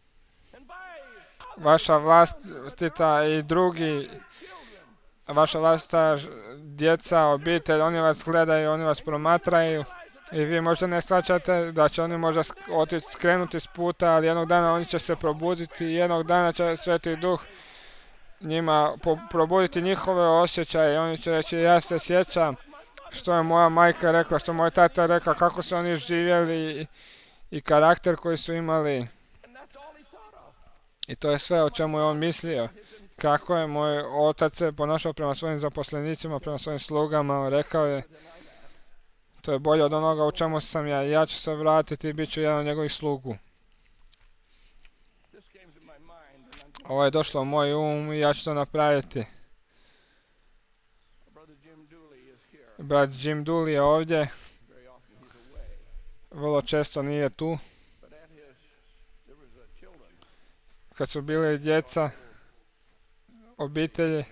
vaša vlastita i drugi, vaša vlastita djeca, obitelj, oni vas gledaju, oni vas promatraju, i vi možda ne shvaćate da će oni možda otići, skrenuti s puta, ali jednog dana oni će se probuditi i jednog dana će Sveti Duh njima po, probuditi njihove osjećaje i oni će reći, ja se sjećam što je moja majka rekla, što moj tata rekao, kako su oni živjeli i, i karakter koji su imali. I to je sve o čemu je on mislio. Kako je moj otac se ponašao prema svojim zaposlenicima, prema svojim slugama, rekao je, to je bolje od onoga u čemu sam ja, ja ću se vratiti i bit ću jedan od njegovih slugu. Ovo je došlo u moj um i ja ću to napraviti. Brat Jim Dooley je ovdje. Vrlo često nije tu. Kad su bili djeca, obitelji,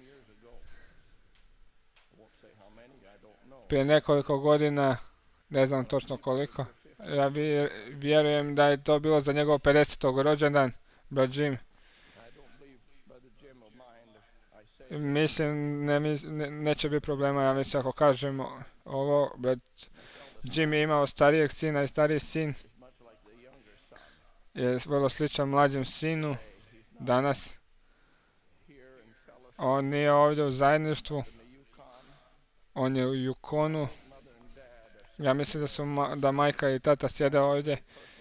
prije nekoliko godina, ne znam točno koliko, ja vjerujem da je to bilo za njegov pedesetog rođendan, brat Jim. Mislim, ne, mis- ne- neće biti problema, ja mislim, ako kažemo ovo, brat Jim je imao starijeg sina i stariji sin je vrlo sličan mlađem sinu danas. On nije ovdje u zajedništvu, on je u Yukonu. Ja mislim da su ma- da majka i tata sjede ovdje.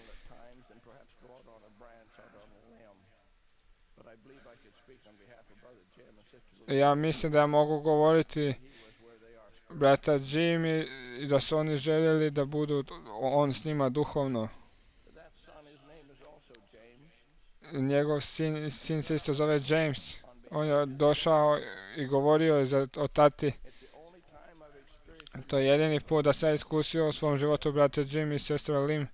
Ja mislim da ja mogu govoriti brata Jimmy i da su oni željeli da budu on s njima duhovno. Njegov sin, sin se isto zove James. On je došao i govorio je za, o tati. To je jedini put da sam ja iskusio u svom životu brate Jimmy i sestra Lim.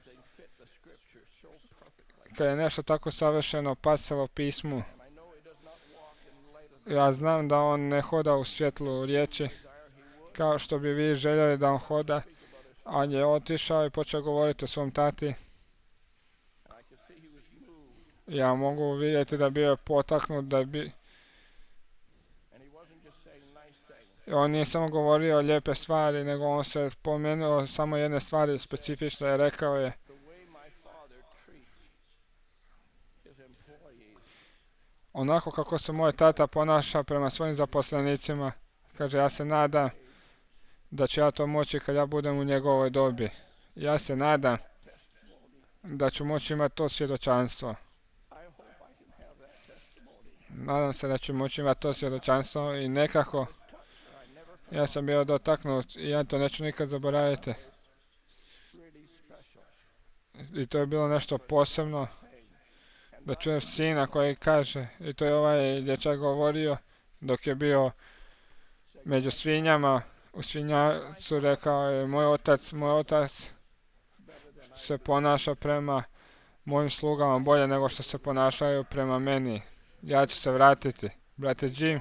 Kad je nešto tako savršeno pasalo pismu. Ja znam da on ne hoda u svjetlu riječi, kao što bi vi željeli da on hoda. On je otišao i počeo govoriti o svom tati. Ja mogu vidjeti da bio je potaknut, da bi... On nije samo govorio lijepe stvari, nego on se spomenuo samo jedne stvari specifično je rekao je. Onako kako se moj tata ponaša prema svojim zaposlenicima, kaže, ja se nadam da ću ja to moći kad ja budem u njegovoj dobi. Ja se nadam da ću moći imati to svjedočanstvo. Nadam se da ću moći imati to svjedočanstvo i nekako ja sam bio dotaknut i ja to neću nikad zaboraviti. I to je bilo nešto posebno. Da čuješ sina koji kaže, i to je ovaj dječak govorio dok je bio među svinjama, u svinjacu rekao je, moj otac, moj otac se ponaša prema mojim slugama bolje nego što se ponašaju prema meni. Ja ću se vratiti. Brate Jim,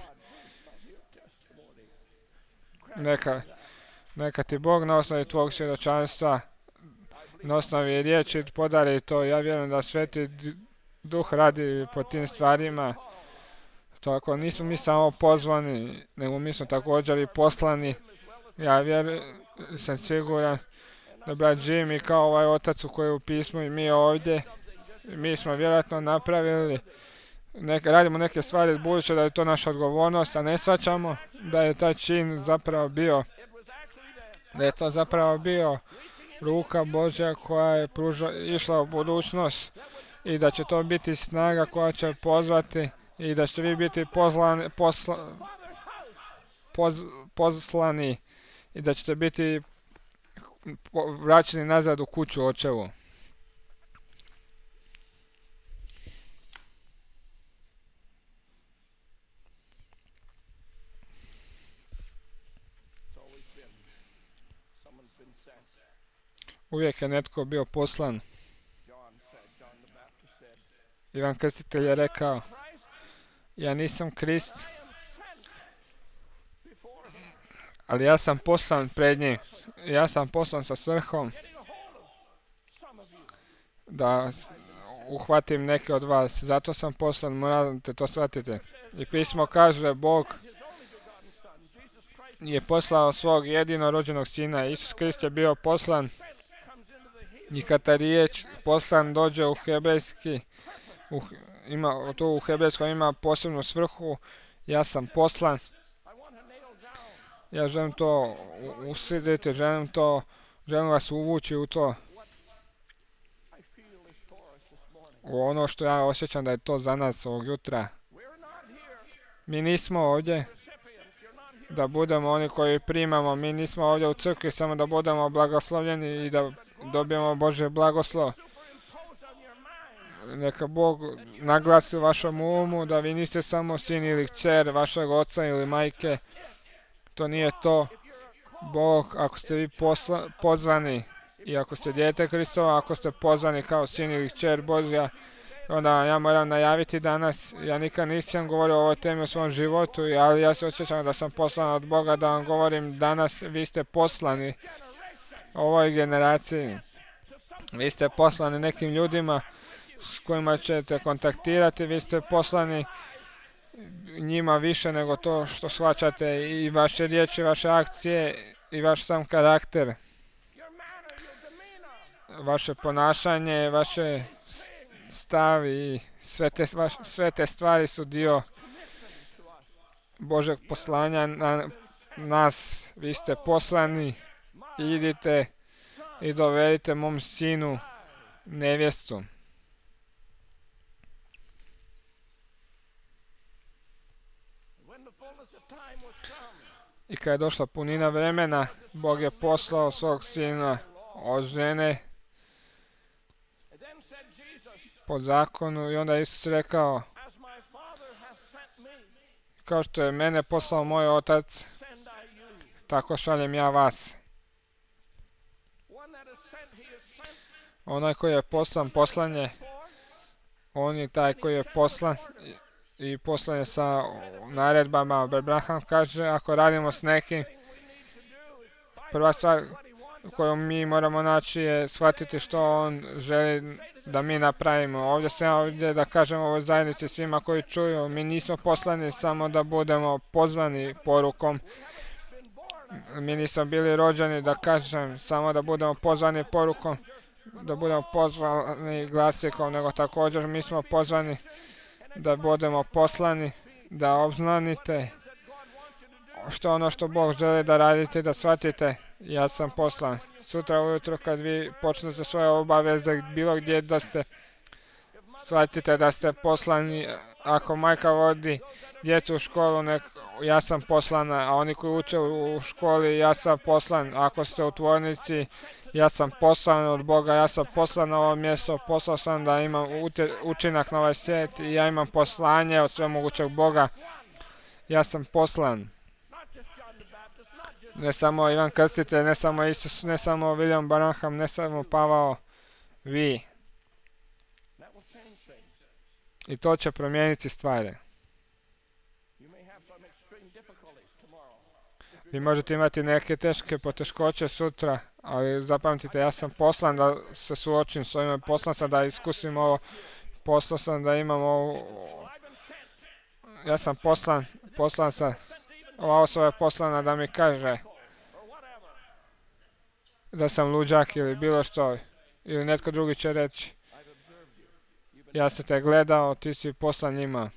neka, neka ti Bog na osnovi tvog svjedočanstva, na osnovi riječi podari to. Ja vjerujem da Sveti Duh radi po tim stvarima. Tako nismo mi samo pozvani, nego mi smo također i poslani. Ja vjerujem, sam siguran da brat Jimmy kao ovaj otac u koji je u pismu i mi ovdje, mi smo vjerojatno napravili, neke, radimo neke stvari budući da je to naša odgovornost, a ne shvaćamo da je taj čin zapravo bio, da je to zapravo bio ruka Božja koja je pruža, išla u budućnost i da će to biti snaga koja će pozvati i da ćete vi biti pozlani, posla, poz, poslani i da ćete biti vraćeni nazad u kuću očevu. Uvijek je netko bio poslan. Ivan Krstitelj je rekao, ja nisam Krist, ali ja sam poslan pred njim. Ja sam poslan sa svrhom da uhvatim neke od vas. Zato sam poslan, morate to shvatiti. I pismo kaže, Bog je poslao svog jedinorođenog sina. Isus Krist je bio poslan. I kada riječ poslan dođe u hebrejski, u, ima, to u hebrejskom ima posebnu svrhu, ja sam poslan. Ja želim to usiditi, želim to, želim vas uvući u to. U ono što ja osjećam da je to za nas ovog jutra. Mi nismo ovdje da budemo oni koji primamo, mi nismo ovdje u crkvi samo da budemo blagoslovljeni i da dobijemo Božje blagoslov. Neka Bog naglasi u vašem umu da vi niste samo sin ili kćer vašeg oca ili majke. To nije to. Bog, ako ste vi posla, pozvani i ako ste dijete Kristova, ako ste pozvani kao sin ili kćer Božja, onda ja moram najaviti danas, ja nikad nisam govorio o ovoj temi u svom životu, ali ja se osjećam da sam poslan od Boga da vam govorim danas, vi ste poslani ovoj generaciji. Vi ste poslani nekim ljudima s kojima ćete kontaktirati, vi ste poslani njima više nego to što shvaćate i vaše riječi, vaše akcije i vaš sam karakter, your manner, your demeanor. vaše ponašanje, vaše s- stav i sve te, vaš- sve te stvari su dio Božeg poslanja na nas. Vi ste poslani, idite i dovedite mom sinu nevjestu. When the fullness of time was come, I kad je došla punina vremena, Bog je poslao svog sina od žene and then said Jesus, po zakonu i onda je Isus rekao, as my Father hath sent me, kao što je mene poslao moj otac, send I you. tako šaljem ja vas. One that is sent, he is sent Onaj koji je poslan, poslan je, for, on je taj koji je poslan i, i poslan je sa naredbama. Abraham kaže, ako radimo s nekim, prva stvar koju mi moramo naći je shvatiti što on želi da mi napravimo. Ovdje sam ja ovdje da kažem ovoj zajednici svima koji čuju, mi nismo poslani samo da budemo pozvani porukom. Mi nismo bili rođeni da kažem samo da budemo pozvani porukom, da budemo pozvani glasikom, nego također mi smo pozvani da budemo poslani, da obznanite što ono što Bog želi da radite, da shvatite, ja sam poslan. Sutra ujutro kad vi počnete svoje obaveze bilo gdje da ste, shvatite da ste poslani. Ako majka vodi djecu u školu, nek, ja sam poslana, a oni koji uče u školi, ja sam poslan. Ako ste u tvornici, ja sam poslan od Boga, ja sam poslan na ovo mjesto, poslao sam da imam ute, učinak na ovaj svijet i ja imam poslanje od svemogućeg Boga. Ja sam poslan. not just John the Baptist, not just Ne samo Ivan Krstitelj, ne samo Isus, ne samo William Branham, ne samo Pavao, vi. that will change things. I to će promijeniti stvari. You may have some extreme difficulties tomorrow. Vi možete imati neke teške poteškoće sutra, ali zapamtite, ja sam poslan da se suočim s ovime, poslan sam da iskusim ovo, poslan sam da imam ovo, I've been sent, ja sam poslan, poslan sam, ova osoba je poslana da mi kaže or whatever. da sam luđak ili bilo što, ili netko drugi će reći, I've observed you. You've been ja sam te gledao, ti si poslan njima.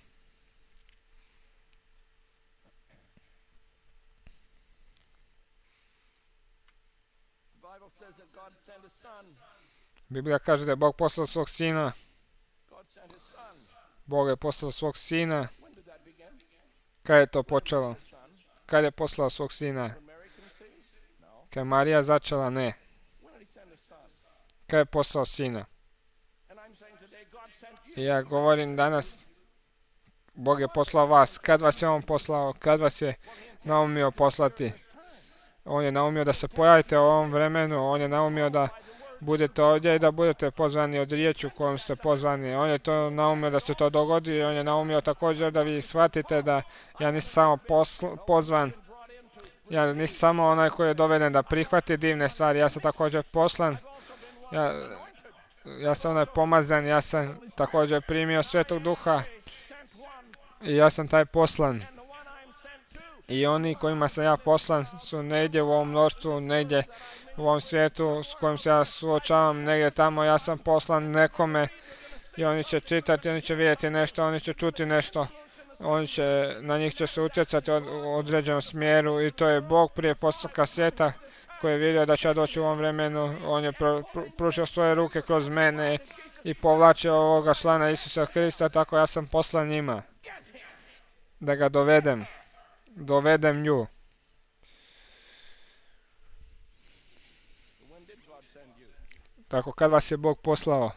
The Bible says that God sent his son. Biblija kaže da je Bog poslao svog sina, God sent his son. Bog je poslao svog sina. When did that begin? Kad je to počelo? His son. Kad je poslao svog sina? When Mary conceived? No. Kad je Marija začela? Ne. When did he send his son? Kad je poslao sina? And I'm saying today, God sent you. I ja govorim danas, Bog je poslao vas. Kad vas je On poslao? Kad vas je naumio poslati? On je naumio da se pojavite u ovom vremenu, On je naumio da budete ovdje i da budete pozvani od riječi u kojom ste pozvani. On je to naumio da se to dogodi i On je naumio također da vi shvatite da ja nisam samo posl- pozvan, ja nisam samo onaj koji je doveden da prihvati divne stvari, ja sam također poslan, ja, ja sam onaj pomazan, ja sam također primio Svetog Duha i ja sam taj poslan. And the one I'm sent to. I oni kojima sam ja poslan su negdje u ovom mnoštvu, negdje u ovom svijetu s kojim se ja suočavam, negdje tamo ja sam poslan nekome i oni će čitati, oni će vidjeti nešto, oni će čuti nešto, oni će, na njih će se utjecati od, u određenom smjeru i to je Bog prije postanka svijeta koji je vidio da će ja doći u ovom vremenu, on je pr, pr, pružio svoje ruke kroz mene i povlačio ovoga slana Isusa Krista, tako ja sam poslan njima da ga dovedem, dovedem nju. When did God send you? Tako kad vas je Bog poslao?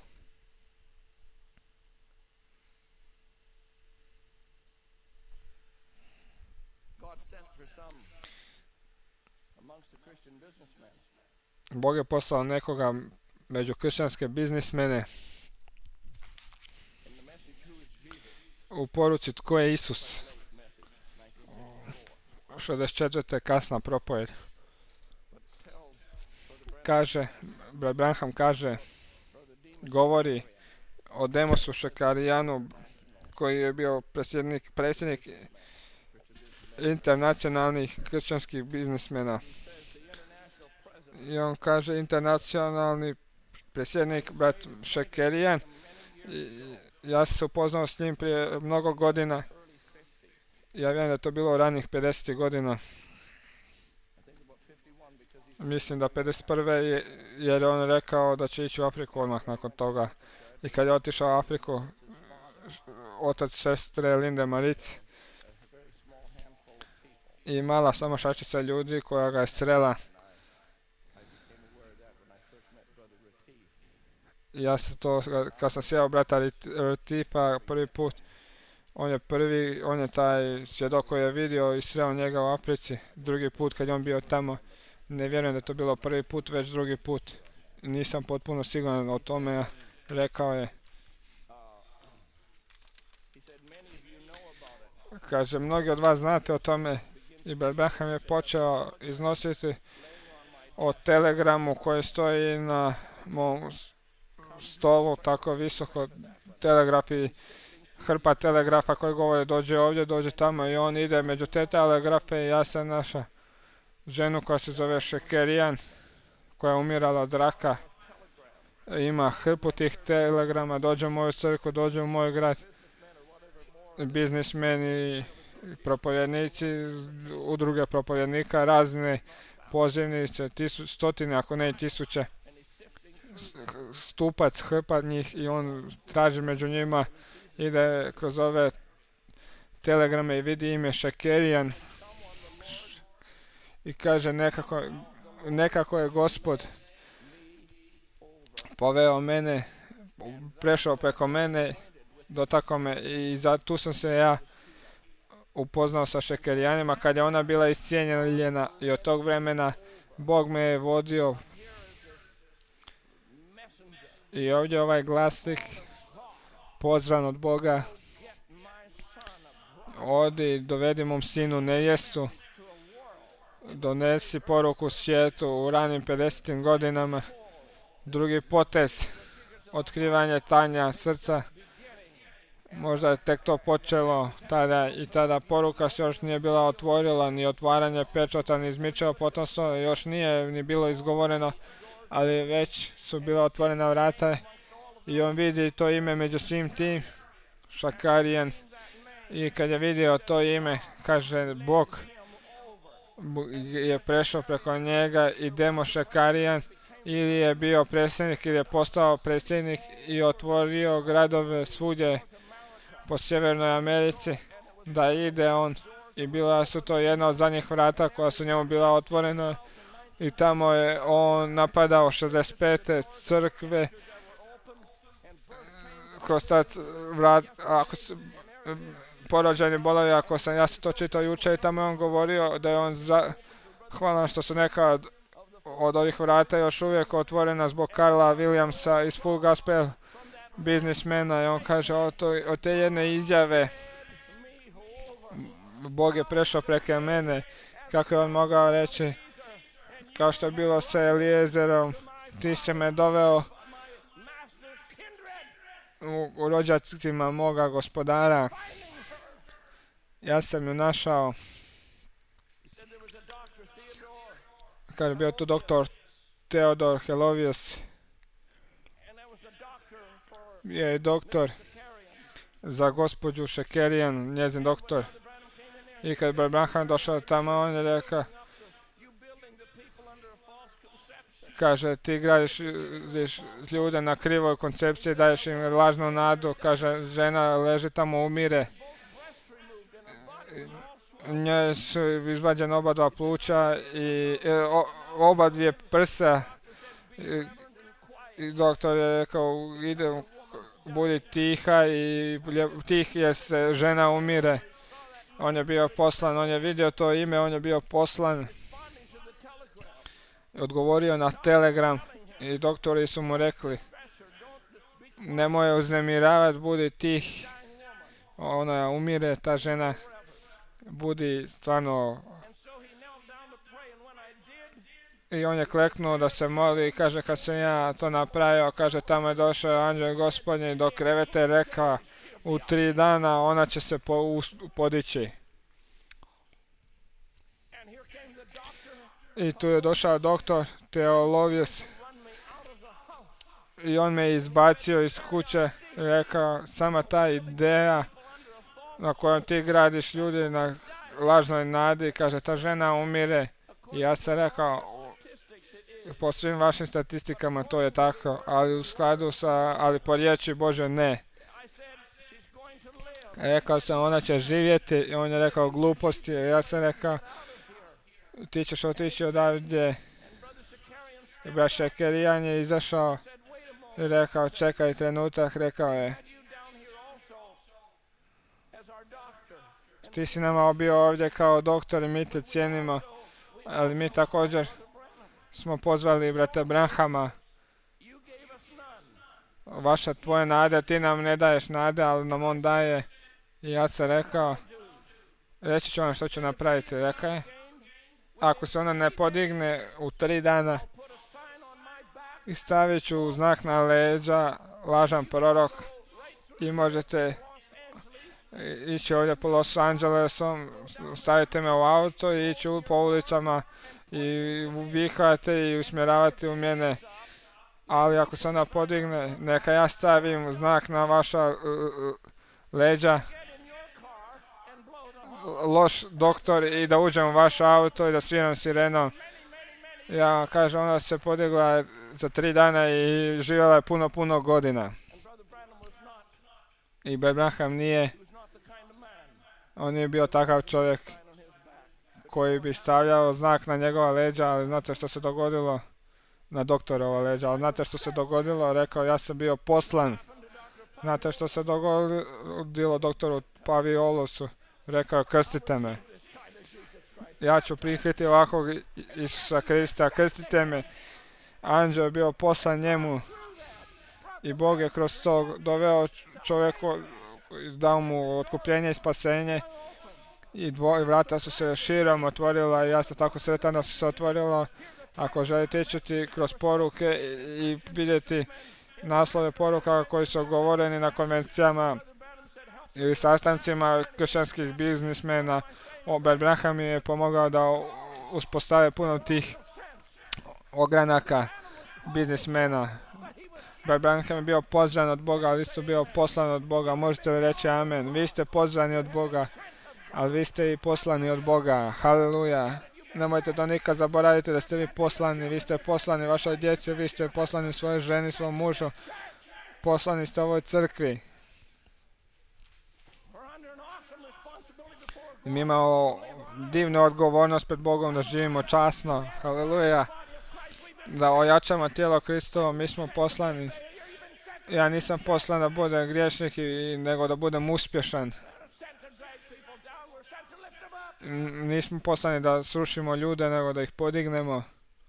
God sent for some amongst the Christian businessmen. Bog je poslao nekoga među kršćanske biznismene In the message, who is Jesus? u poruci tko je Isus. Message, nineteen šezdeset četvrta kasna propovjed. But tell Brother Branham, Kaže, brat Branham kaže, Brother Demas, govori o Demosu Šekarijanu, koji je bio predsjednik, predsjednik internacionalnih kršćanskih biznismena. I on kaže internacionalni predsjednik brat Shakarian. Ja sam se upoznao s njim prije mnogo godina. Ja vjerujem da je to bilo ranih pedesetih godina. Mislim da pedeset prve je, jer je on rekao da će ići u Afriku odmah nakon toga. I kad je otišao u Afriku, otac sestre Linde Maric i mala samo šačica ljudi koja ga je srela. Ja sam to, kad sam sjeo brata Retifa prvi put, on je prvi, on je taj svjedok koji je vidio i sreo njega u Africi. Drugi put kad je on bio tamo, ne vjerujem da je to bilo prvi put, već drugi put. Nisam potpuno siguran o tome, rekao je. Kaže, mnogi od vas znate o tome i Brad Branham je počeo iznositi o telegramu koji stoji na mom stolu tako visoko, telegraf i hrpa telegrafa koji govore dođe ovdje, dođe tamo i on ide među te telegrafe i ja sam naša ženu koja se zove Shakarian, koja je umirala od raka. Ima hrpu tih telegrama, dođe u moju crkvu, dođe u moj grad. Biznismeni, propovjednici, udruge propovjednika, razne pozivnice, tisu, stotine ako ne i tisuće. Stupac hrpa njih i on traži među njima, ide kroz ove telegrame i vidi ime Shakarian i kaže nekako, nekako je Gospod poveo mene, prešao preko mene, dotakao me i za, tu sam se ja upoznao sa Shakarianima kad je ona bila iscijenjena i od tog vremena Bog me je vodio. I ovdje ovaj glasnik pozvan od Boga, odi dovedi mom sinu nejestu, donesi poruku svijetu u ranim pedesetim godinama. Drugi potez, otkrivanje tajna srca, možda je tek to počelo tada i tada poruka se još nije bila otvorila, ni otvaranje pečata, ni izmičeo potomstvo, još nije ni bilo izgovoreno, ali već su bila otvorena vrata i on vidi to ime među svim tim, Shakarian, i kad je vidio to ime, kaže Bog je prešao preko njega i Demo Shakarian ili je bio predsjednik ili je postao predsjednik i otvorio gradove svugdje po Sjevernoj Americi da ide on i bila su to jedna od zadnjih vrata koja su njemu bila otvorena i tamo je on napadao šezdeset pete crkve kroz ta vrat, ako se porođajni bolovi, ako sam ja se to čitao jučer i tamo je on govorio da je on zahvalan što su neka od, od ovih vrata još uvijek otvorena zbog Karla Williamsa iz Full Gospel biznismena i on kaže od, to, od te jedne izjave Bog je prešao preko mene, kako je on mogao reći, kao što je bilo sa Eliezerom, ti se me doveo u, u rođacima moga gospodara, ja sam ju našao. Kad je bio tu doktor Theodor Helovius, je doktor za gospođu Shakarian, njezin doktor. I kad je Brad Branham došao tamo, on je rekao, kaže, ti gradiš ljude na krivoj koncepciji, daješ im lažnu nadu, kaže, žena leži tamo, umire. Nje su izvađene oba dva pluća i o, oba dvije prsa. I, i doktor je rekao, ide, budi tiha i tih jer se žena umire. On je bio poslan, on je vidio to ime, on je bio poslan. Odgovorio na telegram i doktori su mu rekli, nemoj je uznemiravati, budi tih. Ona umire, ta žena, budi stvarno. I on je kleknuo da se moli i kaže, kad sam ja to napravio, kaže, tamo je došao anđel Gospodnji do krevete i rekao, u tri dana ona će se po, us, podići. And here came the doctor I tu je došao doktor Teolovius to run me out of the house. i on me izbacio iz kuće, rekao sama ta ideja Under a false na kojom ti gradiš ljudi na lažnoj nadi, kaže ta žena umire. I ja sam rekao, statistics it is. po svim vašim statistikama to je tako, ali u skladu sa, ali po riječi Bože ne. I said she's going to live. Rekao sam ona će živjeti i on je rekao gluposti. Ja sam rekao ti ćeš otići odavdje. And Brother Shakarian I brat Šekerijan je izašao said, wait a moment. i rekao čekaj trenutak, rekao je Had you down here also as our doctor. And ti si nama bio ovdje kao doktor i mi te cijenimo, ali mi također smo pozvali brata Branhama. you gave us none. Vaša tvoja nada, ti nam ne daješ nade, ali nam on daje. I ja sam rekao, reći ću vam što ću napraviti, rekao je. Ako se ona ne podigne u tri dana Put a sign on my back. i stavit ću znak na leđa, lažan prorok, i možete i- ići ovdje po Los Angelesom, stavite me u auto i ići u- po ulicama i vikate i usmjeravati u mene. Ali ako se ona podigne, neka ja stavim znak na vaša uh, uh, leđa, Get in your car and blow the loš doktor, i da uđem u vaš auto i da sviram sirenom. Ja kažem, ona se podigla za tri dana i živjela je puno, puno godina. And Brother Branham was not. I Brad Branham nije, He was not the kind of man. on je bio takav čovjek Sign on his back. koji bi stavljao znak na njegova leđa, ali znate što se dogodilo? Na doktorova leđa, ali znate što se dogodilo? Rekao, ja sam bio poslan. Znate što se dogodilo doktoru Paviolosu? Rekao, krstite me. Ja ću prihvatiti ovakvog Isusa Krista, krstite me. Anđeo je bio poslan njemu i Bog je kroz to doveo č- čovjeku, dao mu otkupljenje i spasenje, i dvo, vrata su se širom otvorila i ja sam tako sretan da su se otvorila. Ako želite čuti kroz poruke i, i vidjeti naslove poruka koji su govoreni na konvencijama ili sastancima kršćanskih biznismena, Brad Branham mi je pomogao da u- uspostave puno tih ogranaka biznismena. Brad Branham je bio pozvan od Boga, ali isto bio poslan od Boga. Možete li reći amen? Vi ste pozvani od Boga, ali vi ste i poslani od Boga. Haleluja. Nemojte to nikad zaboraviti da ste vi poslani. Vi ste poslani vašoj djeci, vi ste poslani svojoj ženi, svom mužu. Poslani ste ovoj crkvi. We're under an awesome responsibility before I mi imamo divnu odgovornost pred Bogom da živimo časno. Haleluja. Da ojačamo tijelo Kristovo, mi smo poslani. Ja nisam poslan da budem griješnik, i, nego da budem uspješan. sent to drag people down. We're sent to lift them up. N- Nismo poslani da srušimo ljude, nego da ih podignemo.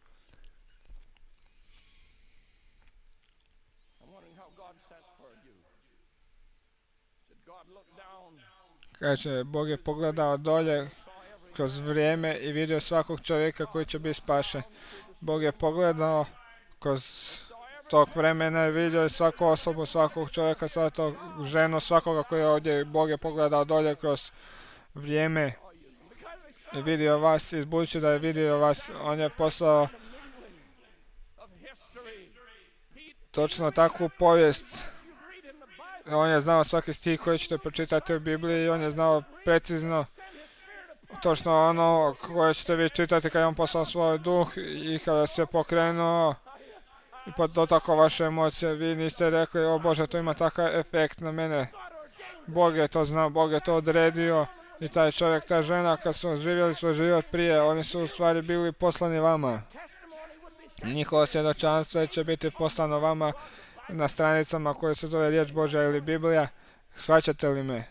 I'm wondering how God sent for you. Did God look down, Kaže, Bog je pogledao dolje saw every kroz vrijeme i vidio svakog čovjeka koji će biti spašen. Bog je pogledao kroz tog vremena i vidio je svaku osobu, svakog čovjeka, svakog ženu, svakoga koji je ovdje. Bog je pogledao dolje kroz vrijeme i vidio vas, i budući da je vidio vas, on je poslao of history. točno takvu povijest. You read in the Bible. On je znao svaki stih koji ćete pročitati u Bibliji, i on je znao precizno točno ono koje ćete vi čitati kad je on poslao svoj duh i kada se pokrenuo i pa dotakao vaše emocije. Vi niste rekli, o Bože, to ima takav efekt na mene. Bog je to znao, Bog je to odredio, i taj čovjek, ta žena, kad su živjeli svoj život prije, oni su u stvari bili poslani vama. Testimony would be Njihovo svjedočanstvo će biti poslano vama na stranicama koje se zove Riječ Božja ili Biblija. Shvaćate li me?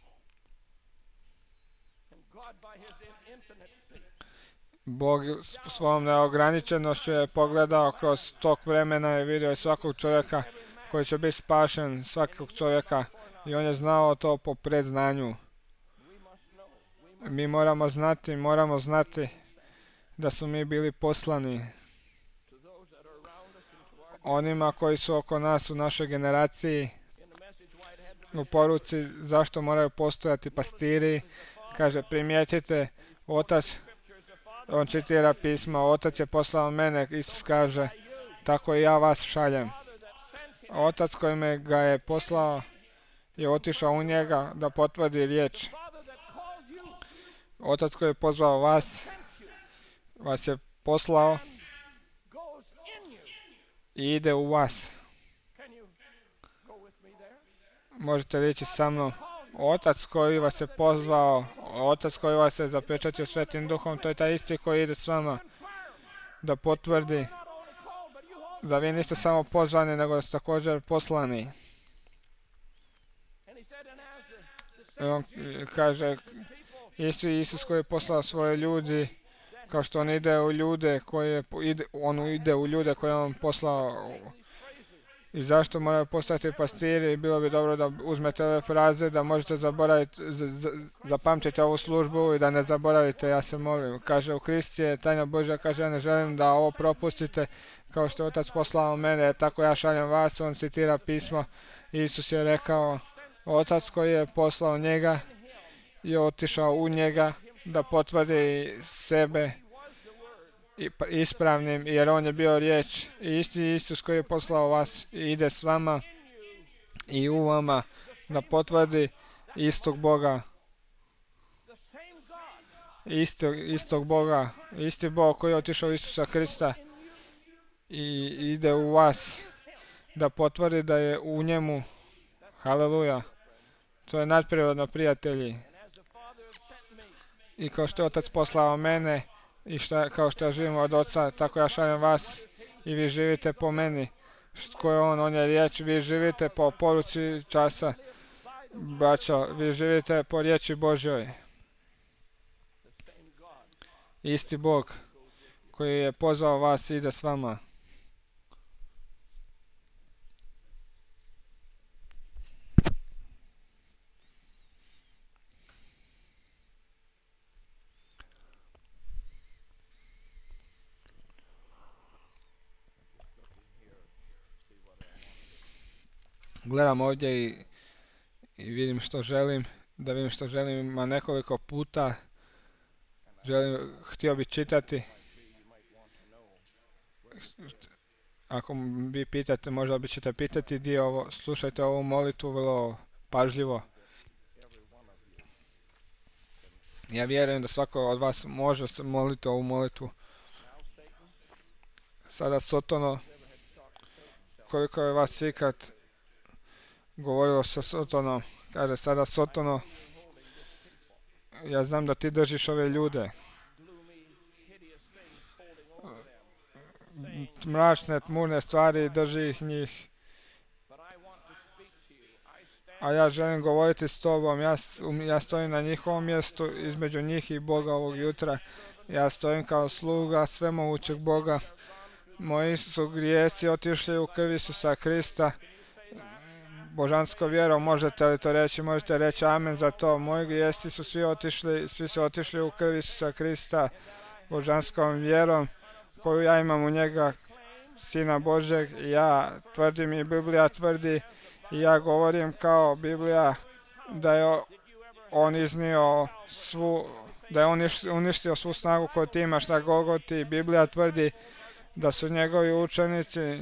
and God by his in- infinite Bog s svojom neograničenošću je pogledao kroz tok vremena i vidio je svakog čovjeka koji će biti spašen, svakog čovjeka, i on je znao to po predznanju. we must know. We must Mi moramo znati, moramo znati da su mi bili poslani to those that are around us and to our onima koji su oko nas u našoj generaciji. in the message Whitehead u poruci zašto moraju postojati pastiri. Kaže, primijetite, otac, on citira pismo, otac je poslao mene, Isus kaže, tako i ja vas šaljem. Otac koji me ga je poslao je otišao u njega da potvrdi riječ. Otac koji je pozvao vas, vas je poslao i ide u vas. Možete li ići sa mnom? Otac koji vas je pozvao, Otac koji vas je zapečatio Svetim Duhom, to je taj isti koji ide s vama da potvrdi da vi niste samo pozvani, nego ste također poslani. I on kaže, isti Isus koji je poslao svoje ljudi, kao što on ide u ljude koje ide, on ide u ljude koje on poslao. I zašto moraju postati pastiri? Bilo bi dobro da uzmete ove fraze, da možete zaboraviti, zapamtiti ovu službu i da ne zaboravite, ja se molim. Kaže, u Kristi je tajna Božja, kaže, ja ne želim da ovo propustite, kao što je Otac poslao mene, tako ja šaljem vas. On citira pismo. Isus je rekao, Otac koji je poslao njega je otišao u njega da potvrdi sebe ispravnim, jer on je bio riječ. I isti Isus koji je poslao vas ide s vama i u vama da potvrdi istog Boga. Istog, istog Boga, isti Bog koji je otišao Isusa Krista i ide u vas da potvrdi da je u njemu. Haleluja. To je nadprirodno, prijatelji. I kao što je Otac poslao mene i šta, kao što ja živim od Oca, tako ja šaljem vas i vi živite po meni. Ko je on? On je riječ. Vi živite po poruci časa. Braćo, vi živite po riječi Božjoj. Isti Bog koji je pozvao vas ide s vama. Gledam ovdje i, i vidim što želim, da vidim što želim, ima nekoliko puta, želim, htio bi čitati. Ako vi pitate, možda bi ćete pitati dio ovo, slušajte ovu molitvu vrlo pažljivo. Ja vjerujem da svako od vas može se moliti ovu molitvu. Sada Sotono, koliko je vas ikad govorilo sa Sotonom, kaže sada Sotono, ja znam da ti držiš ove ljude. Mračne, tmurne stvari, drži ih njih. A ja želim govoriti s tobom, ja, ja stojim na njihovom mjestu, između njih i Boga ovog jutra. Ja stojim kao sluga svemogućeg Boga. Moji su grijesi otišli u krv Isusa Krista. Božanskom vjerom, možete li to reći? Možete reći amen za to. Moji grijesi su svi otišli, svi su otišli u krv Isusa Krista. Božanskom vjerom koju ja imam u njega, Sina Božeg, i ja tvrdim i Biblija tvrdi i ja govorim kao Biblija da je on iznio svu, da je on uništio svu snagu koju ti imaš na Golgoti. Biblija tvrdi da su njegovi učenici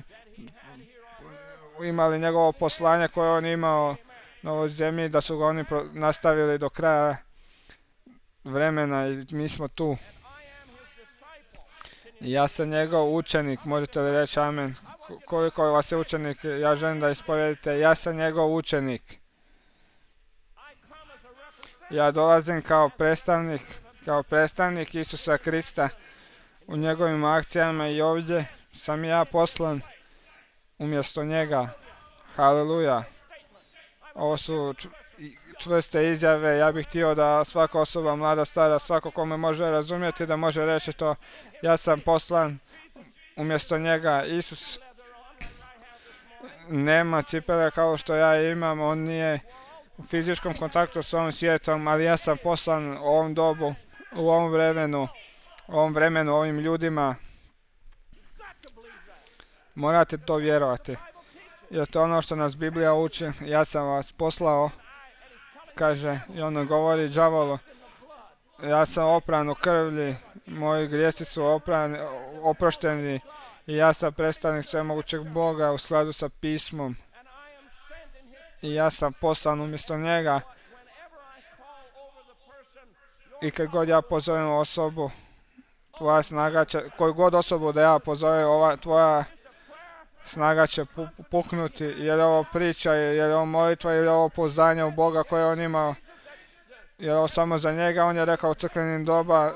imali njegovo poslanje koje on imao na ovoj zemlji, da su ga oni nastavili do kraja vremena i mi smo tu. Ja sam njegov učenik, možete li reći amen? Koliko vas je učenik? Ja želim da ispovedite, ja sam njegov učenik. Ja dolazim kao predstavnik, kao predstavnik Isusa Krista u njegovim akcijama i ovdje sam ja poslan umjesto njega. Haleluja. Ovo su čvrste izjave. Ja bih htio da svaka osoba, mlada, stara, svako kome može razumjeti, da može reći to. Ja sam poslan umjesto njega. Isus nema cipele kao što ja imam. On nije u fizičkom kontaktu s ovim svijetom, ali ja sam poslan u ovom dobu, u ovom vremenu, u ovom vremenu, ovim ljudima. Morate to vjerovati. Jer to je ono što nas Biblija uči. Ja sam vas poslao, kaže, i ono govori đavolu. Ja sam opran u krvlji, moji grijesi su oprani, oprošteni i ja sam predstavnik svemogućeg Boga u skladu sa pismom. I ja sam poslan umjesto njega. I kad god ja pozovem osobu, tvoja snaga će, koju god osobu da ja pozovem, ova tvoja snaga će pu- puknuti, jer je ovo priča, jer je ovo molitva, jer je ovo pouzdanje u Boga koje on imao. Jer je ovo samo za njega, on je rekao u crkvenim doba.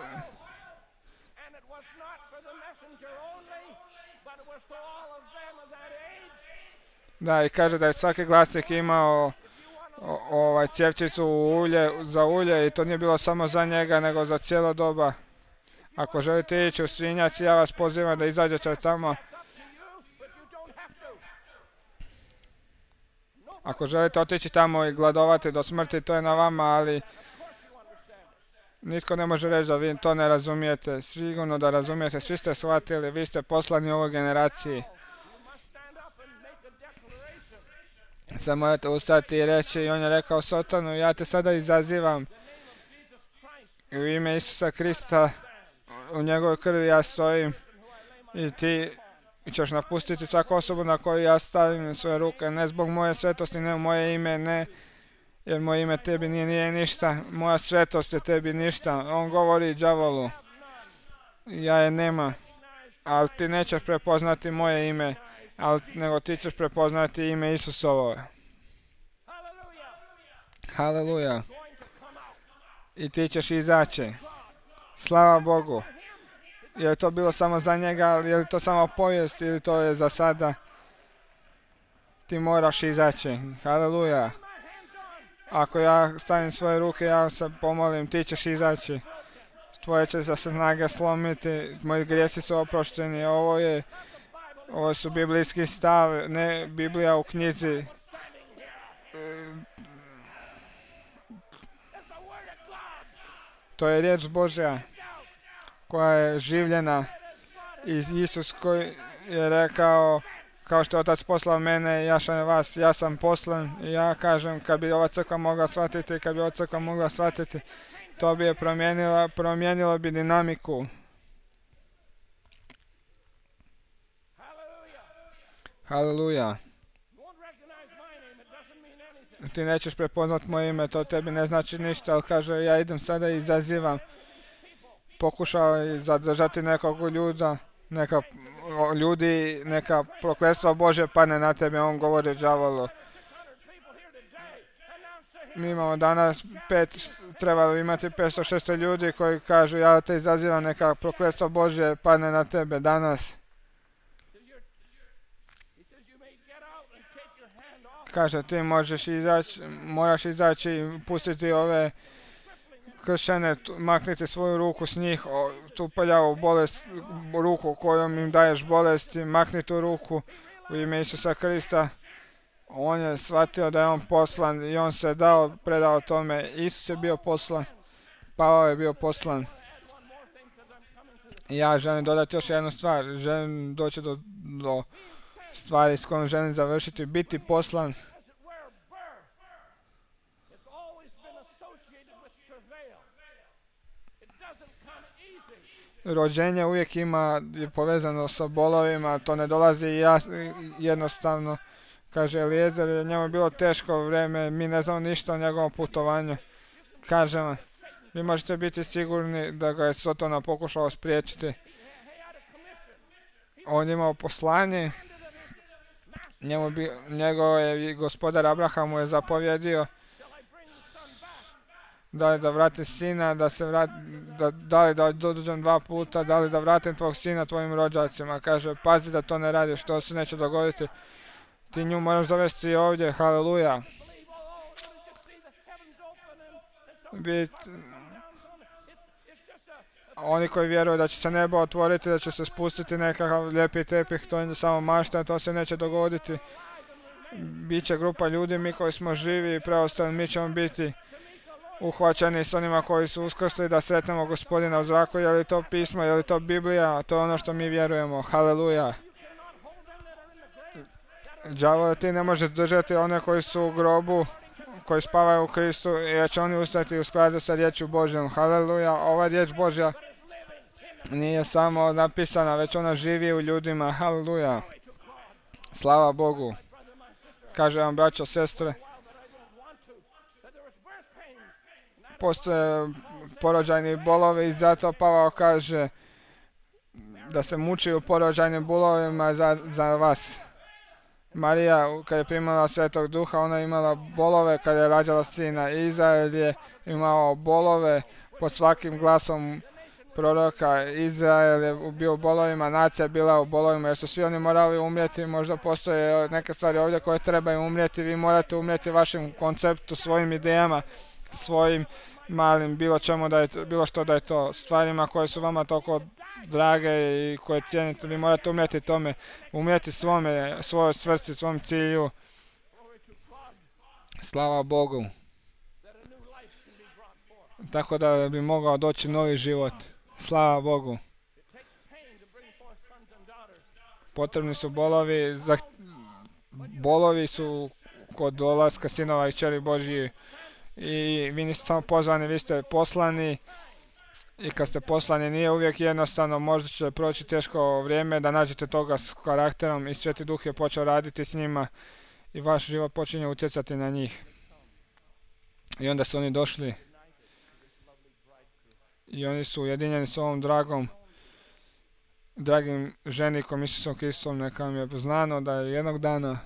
Da, i kaže da je svaki glasnik imao o, ovaj cjevčicu u ulje, za ulje i to nije bilo samo za njega, nego za cijelo doba. Ako želite ići u svinjac, ja vas pozivam da izađete tamo. Ako želite otići tamo i gladovati do smrti, to je na vama, ali nitko ne može reći da vi to ne razumijete. Sigurno da razumijete, svi ste shvatili, vi ste poslani u ovoj generaciji. Sad morate ustati i reći, i on je rekao Sotonu, ja te sada izazivam u ime Isusa Krista, u njegovoj krvi ja stojim i ti ćeš napustiti svaku osobu na koju ja stavim svoje ruke, ne zbog moje svetosti, ne u moje ime, ne, jer moje ime tebi nije, nije ništa, moja svetost je tebi ništa. On govori đavolu, ja je nema, ali ti nećeš prepoznati moje ime, ali nego ti ćeš prepoznati ime Isusovo. Haleluja. I ti ćeš izaći. Slava Bogu. Je li to bilo samo za njega, je li to samo povijest ili to je za sada? Ti moraš izaći. Haleluja. Ako ja stavim svoje ruke, ja se pomolim, ti ćeš izaći. Tvoje će se snage slomiti, moji grijesi su oprošteni. Ovo je, ovo su biblijski stav, ne Biblija u knjizi. To je riječ Božja koja je življena i Isus koji je rekao, kao što je Otac poslao mene, ja šaljem vas, ja sam poslan i ja kažem, kad bi ova crkva mogla shvatiti, kad bi ova crkva mogla shvatiti, to bi je promijenilo, promijenilo bi dinamiku. Haleluja. Ti nećeš prepoznat moje ime, to tebi ne znači ništa, ali kaže, ja idem sada i izazivam. Pokušao je zadržati nekog ljuda, neka ljudi, neka prokletstvo Bože padne na tebe, on govori đavolu. Mi imamo danas pet, trebalo imati petsto šesto ljudi koji kažu, ja te izazivam, neka prokletstvo Bože padne na tebe danas. Kaže, ti možeš izaći, moraš izaći i pustiti ove kršćane, makniti svoju ruku s njih, o, tu prljavu bolest, ruku kojom im daješ bolesti, makni tu ruku u ime Isusa Krista. On je shvatio da je on poslan i on se dao, predao tome. Isus je bio poslan, Pavao je bio poslan. I ja želim dodati još jednu stvar, želim doći do, do stvari s kojom želim završiti, biti poslan. Rođenje uvijek ima, je povezano sa bolovima, to ne dolazi jas, jednostavno. Kaže Eliezer, njemu je bilo teško vrijeme, mi ne znamo ništa o njegovom putovanju. Kaže vam, vi možete biti sigurni da ga je Sotona pokušao spriječiti. On je imao poslanje, njemu bi, njegov je gospodar Abraham mu je zapovjedio da li da vrati sina, da se vrati, da, da li da dođem dva puta, da li da vratim tvog sina tvojim rođacima. Kaže, pazi da to ne radiš, to se neće dogoditi. Ti nju moraš dovesti ovdje, haleluja. Bit, oni koji vjeruju da će se nebo otvoriti, da će se spustiti nekakav lijepi tepih, to je samo mašta, to se neće dogoditi. Biće grupa ljudi, mi koji smo živi i preostali, mi ćemo biti uhvaćeni s onima koji su uskrsli da sretnemo Gospodina u zraku. Je li to pismo, je li to Biblija, to je ono što mi vjerujemo, haleluja. đavole, ti ne možeš držati one koji su u grobu, koji spavaju u Kristu, jer će oni ustati u skladu sa riječju Božjom. Haleluja, ova riječ Božja nije samo napisana, već ona živi u ljudima. Haleluja, slava Bogu. Kaže vam, braćo, sestre, postoje porođajni bolovi i zato Pavao kaže da se muči u porođajnim bolovima za, za vas. Marija, kad je primala Svetog Duha, ona je imala bolove kad je rađala sina. Izrael je imao bolove pod svakim glasom proroka. Izrael je bio u bolovima, nacija je bila u bolovima jer su svi oni morali umrijeti. Možda postoje neke stvari ovdje koje trebaju umrijeti. Vi morate umrijeti vašim konceptu, svojim idejama, svojim malim bilo čemu da je, bilo što da je to, stvarima koje su vama toliko drage i koje cijenite. Vi morate umrijeti tome, umrijeti svome, svojoj svrsi, svom cilju. Slava Bogu. Tako da bi mogao doći novi život. Slava Bogu. Potrebni su bolovi, za, bolovi su kod dolaska sinova i kćeri Božji. I vi niste samo pozvani, vi ste poslani. I kad ste poslani nije uvijek jednostavno, možda će proći teško vrijeme da nađete toga s karakterom i Sveti Duh je počeo raditi s njima i vaš život počinje utjecati na njih. I onda su oni došli i oni su ujedinjeni s ovom dragom, dragim ženikom Isusom Kristom. Neka vam je znano da je jednog dana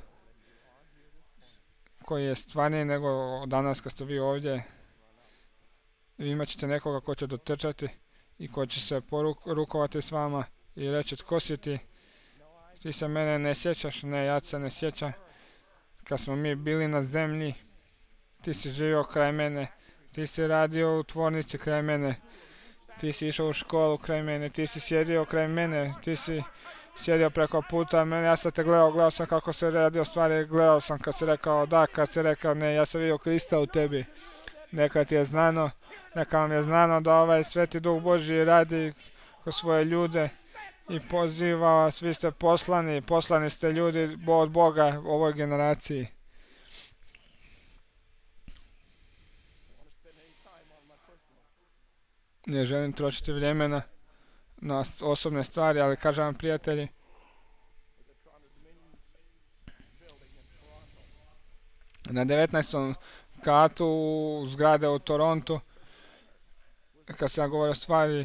koji je stvarniji nego danas kad ste vi ovdje, vi imat ćete nekoga ko će dotrčati i ko će se porukovati s vama i reći tko si ti, ti se mene ne sjećaš, ne, ja se ne sjećam. Kad smo mi bili na zemlji, ti si živio kraj mene, ti si radio u tvornici kraj mene, ti si išao u školu kraj mene, ti si sjedio kraj mene, ti si sjedio preko puta mene, ja sam te gledao, gledao sam kako se radio stvari, gledao sam kad si rekao da, kad si rekao ne, ja sam vidio Krista u tebi. Neka ti je znano, neka vam je znano da ovaj Sveti Duh Božji radi kroz svoje ljude i poziva vas, vi ste poslani, poslani ste ljudi od Boga u ovoj generaciji. Ne želim trošiti vrijeme na, na osobne stvari, ali kažem vam prijatelji, na devetnaestom katu zgrade u Torontu, kad sam govorio stvari,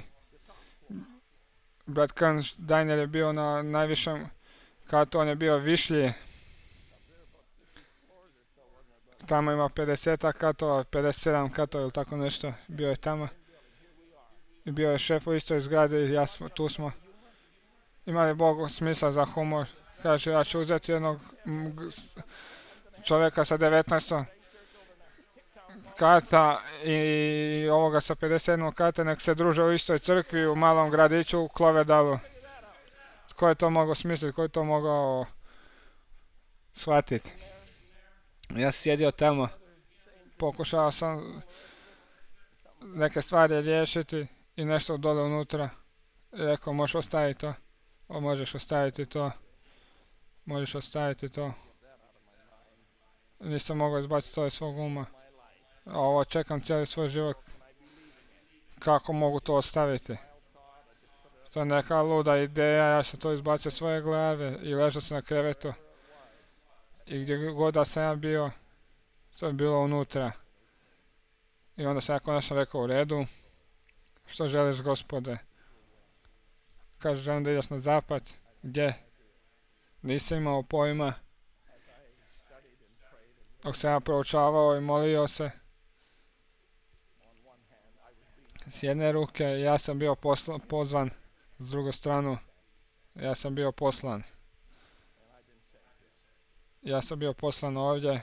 brat Kearns Diner je bio na najvišem katu, on je bio višlji. Tamo ima pedeset katova, pedeset sedam katova ili tako nešto, bio je tamo. I bio je šef u istoj zgradi i ja smo, tu smo. Ima li Bog smisla za humor? Kaže, ja ću uzeti jednog čovjeka sa devetnaestog kata i ovoga sa pedeset sedmog kata, nek se druže u istoj crkvi u malom gradiću u Cloverdalu. Ko je to mogao smisliti, ko je to mogao shvatiti? Ja sam sjedio tamo, pokušao sam neke stvari riješiti i nešto dole unutra. I rekao, možeš ostaviti to, o, možeš ostaviti to, možeš ostaviti to. Nisam mogao izbaciti to iz svog uma. A ovo čekam cijeli svoj život. Kako mogu to ostaviti? To je neka luda ideja, ja sam to izbacio svoje glave i ležao sam na krevetu. I gdje god da sam ja bio, to je bilo unutra. I onda sam ja konačno rekao, u redu, što želiš Gospode? Kaže, želim da ideš na zapad. Gdje? Nisam imao pojma. Dok sam ja proučavao i molio se, s jedne ruke ja sam bio poslan, pozvan, s drugu stranu ja sam bio poslan. Ja sam bio poslan ovdje.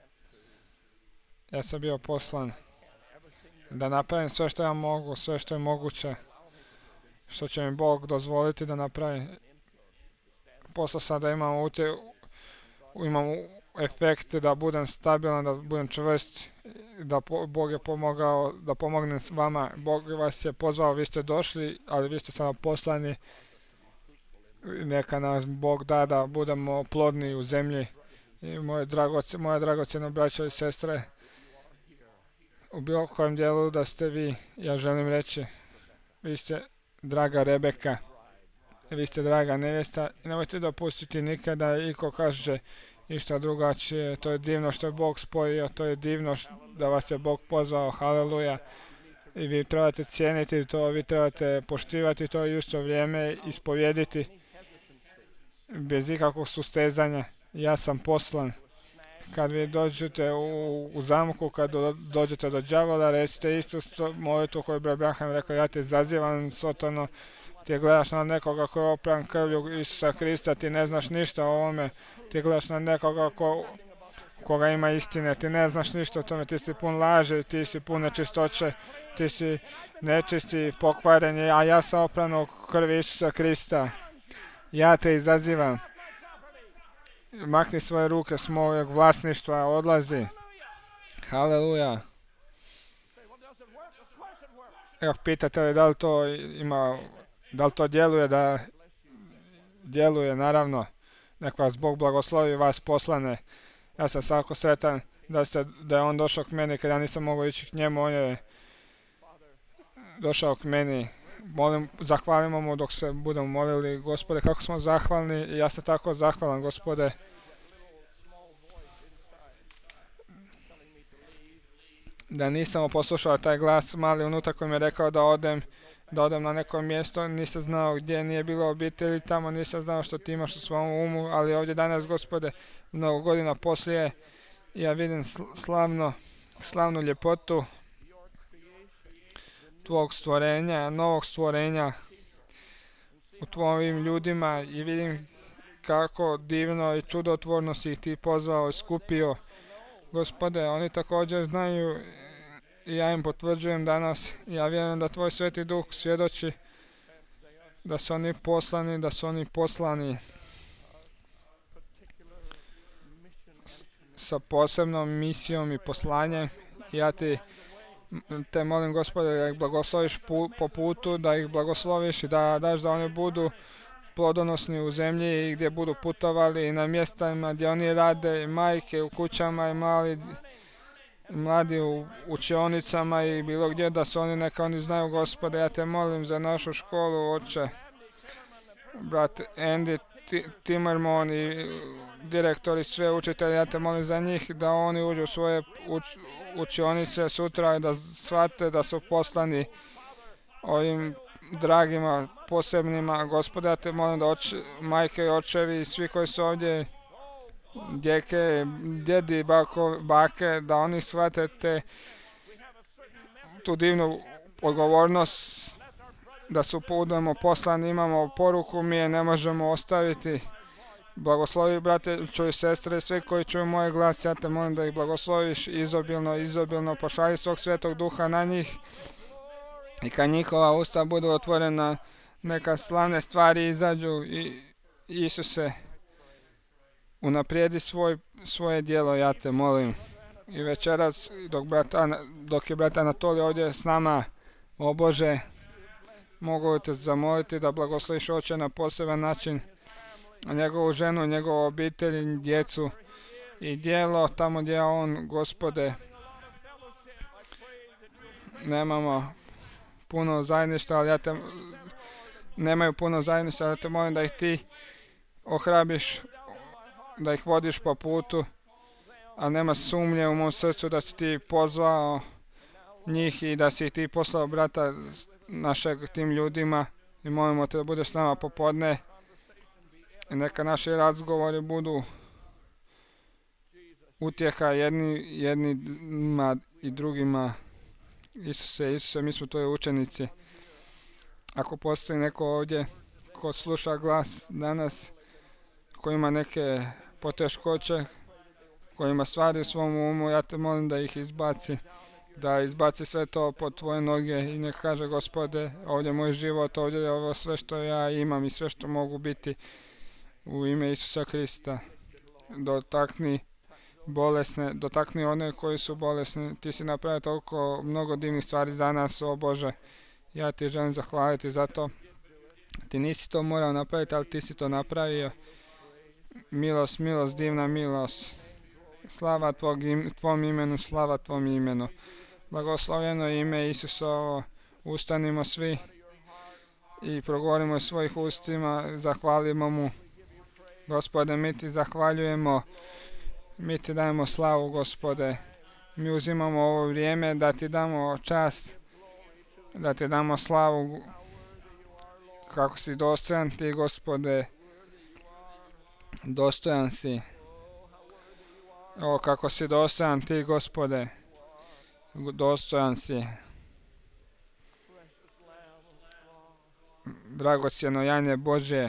Ja sam bio poslan da napravim sve što ja mogu, sve što je moguće, što će mi Bog dozvoliti da napravim. Poslao sam da imam, utje, imam efekt, da budem stabilan, da budem čvrst, da po, Bog je pomogao, da pomognem s vama. Bog vas je pozvao, vi ste došli, ali vi ste samo poslani. Neka nas Bog da da budemo plodni u zemlji i moje dragoce, moja dragocjena braćo i sestre, u bilo kojem dijelu da ste vi, ja želim reći, vi ste draga Rebeka, vi ste draga nevjesta i nemojte dopustiti nikada iko kaže išta drugačije. To je divno što je Bog spojio, to je divno da vas je Bog pozvao, haleluja. I vi trebate cijeniti to, vi trebate poštivati to i u isto vrijeme ispovjediti bez ikakvog sustezanja. Ja sam poslan. Kad vi dođete u, u zamku, kad do, dođete do đavola, recite istu molitvu koju je Abraham rekao, ja te zazivam, Sotano, ti gledaš na nekoga koji je opran krvlju Isusa Krista, ti ne znaš ništa o ovome, ti gledaš na nekoga ko, koga ima istine, ti ne znaš ništa o tome, ti si pun laže, ti si pun nečistoće, ti si nečisti, pokvaren, a ja sam opran u krvi Isusa Krista. Ja te izazivam. Makni svoje ruke s mojeg vlasništva, odlazi. Haleluja. Evo, pitate li da li to ima, da li to djeluje, da djeluje, naravno. Nek vas Bog blagoslovi, vas poslane. Ja sam svako sretan da, ste, da je on došao k meni kad ja nisam mogao ići k njemu, on je došao k meni. Molim, zahvalimo mu dok se budemo molili. Gospode, kako smo zahvalni i ja sam tako zahvalan, Gospode. Da nisam poslušao taj glas mali unutar koji mi je rekao da odem, da odem na neko mjesto, nisam znao gdje, nije bilo obitelji tamo, nisam znao što ti imaš u svom umu, ali ovdje danas, Gospode, mnogo godina poslije, ja vidim slavno, slavnu ljepotu tvog stvorenja, novog stvorenja u tvojim ljudima i vidim kako divno i čudotvorno si ih ti pozvao i skupio. Gospode, oni također znaju i ja im potvrđujem danas, ja vjerujem da tvoj Sveti Duh svjedoči da su oni poslani, da su oni poslani sa posebnom misijom i poslanjem. Ja ti te molim, Gospode, da ih blagosloviš pu, po putu, da ih blagosloviš i da daš da oni budu plodonosni u zemlji i gdje budu putovali i na mjestima gdje oni rade, i majke u kućama i mali, mladi u učionicama i bilo gdje da su oni, neka oni znaju, Gospode, ja te molim za našu školu, Oče, brat Andy Timmerman i direktori, sve učitelji, ja te molim za njih da oni uđu u svoje uč, učionice sutra i da shvate da su poslani ovim dragima, posebnima. Gospode, ja te molim da oč, majke i očevi i svi koji su ovdje, djeke, djedi, bako, bake, da oni shvate te, tu divnu odgovornost, da su budemo poslani, imamo poruku, mi je ne možemo ostaviti. Blagoslovi, brate, čuj sestre, sve koji čuju moje glas, ja te molim da ih blagosloviš izobilno, izobilno, pošalji svog Svetog Duha na njih i kad njihova usta budu otvorena, neka slavne stvari izađu i Isuse, unaprijedi svoj, svoje djelo, ja te molim. I večeras, dok, brata, dok je brat Anatolij ovdje s nama, o Bože, mogu te zamoliti da blagosloviš, Oče, na poseban način njegovu ženu, njegovu obitelj, djecu i djelo tamo gdje on, Gospode, nemamo puno zajedništva, ali ja te, nemaju puno zajedništva, ali te molim da ih ti ohrabiš, da ih vodiš po putu, a nema sumnje u mom srcu da si ti pozvao njih i da si ti poslao brata našeg tim ljudima i molimo te da budeš s nama popodne i neka naši razgovori budu utjeha jedni, jednima i drugima. Isuse, Isuse, mi smo tvoji učenici. Ako postoji neko ovdje ko sluša glas danas, ko ima neke poteškoće, ko ima stvari u svom umu, ja te molim da ih izbaci, da izbaci sve to pod tvoje noge i nek kaže, Gospode, ovdje je moj život, ovdje je ovo sve što ja imam i sve što mogu biti u ime Isusa Krista. Dotakni bolesne, dotakni one koji su bolesni. Ti si napravio toliko mnogo divnih stvari za nas, o Bože. Ja ti želim zahvaliti za to. Ti nisi to morao napraviti, ali ti si to napravio. Milost, milost, divna milost. Slava tvog im, tvom imenu, slava tvom imenu. Blagoslovljeno ime Isusovo. Ustanimo svi i progovorimo iz svojih ustima, zahvalimo mu. Gospode, mi ti zahvaljujemo, mi ti dajemo slavu, Gospode. Mi uzimamo ovo vrijeme da ti damo čast, da ti damo slavu, kako si dostojan ti, Gospode. Dostojan si. O, kako si dostojan ti, Gospode. Dostojan si. Dragocjeno janje Božje.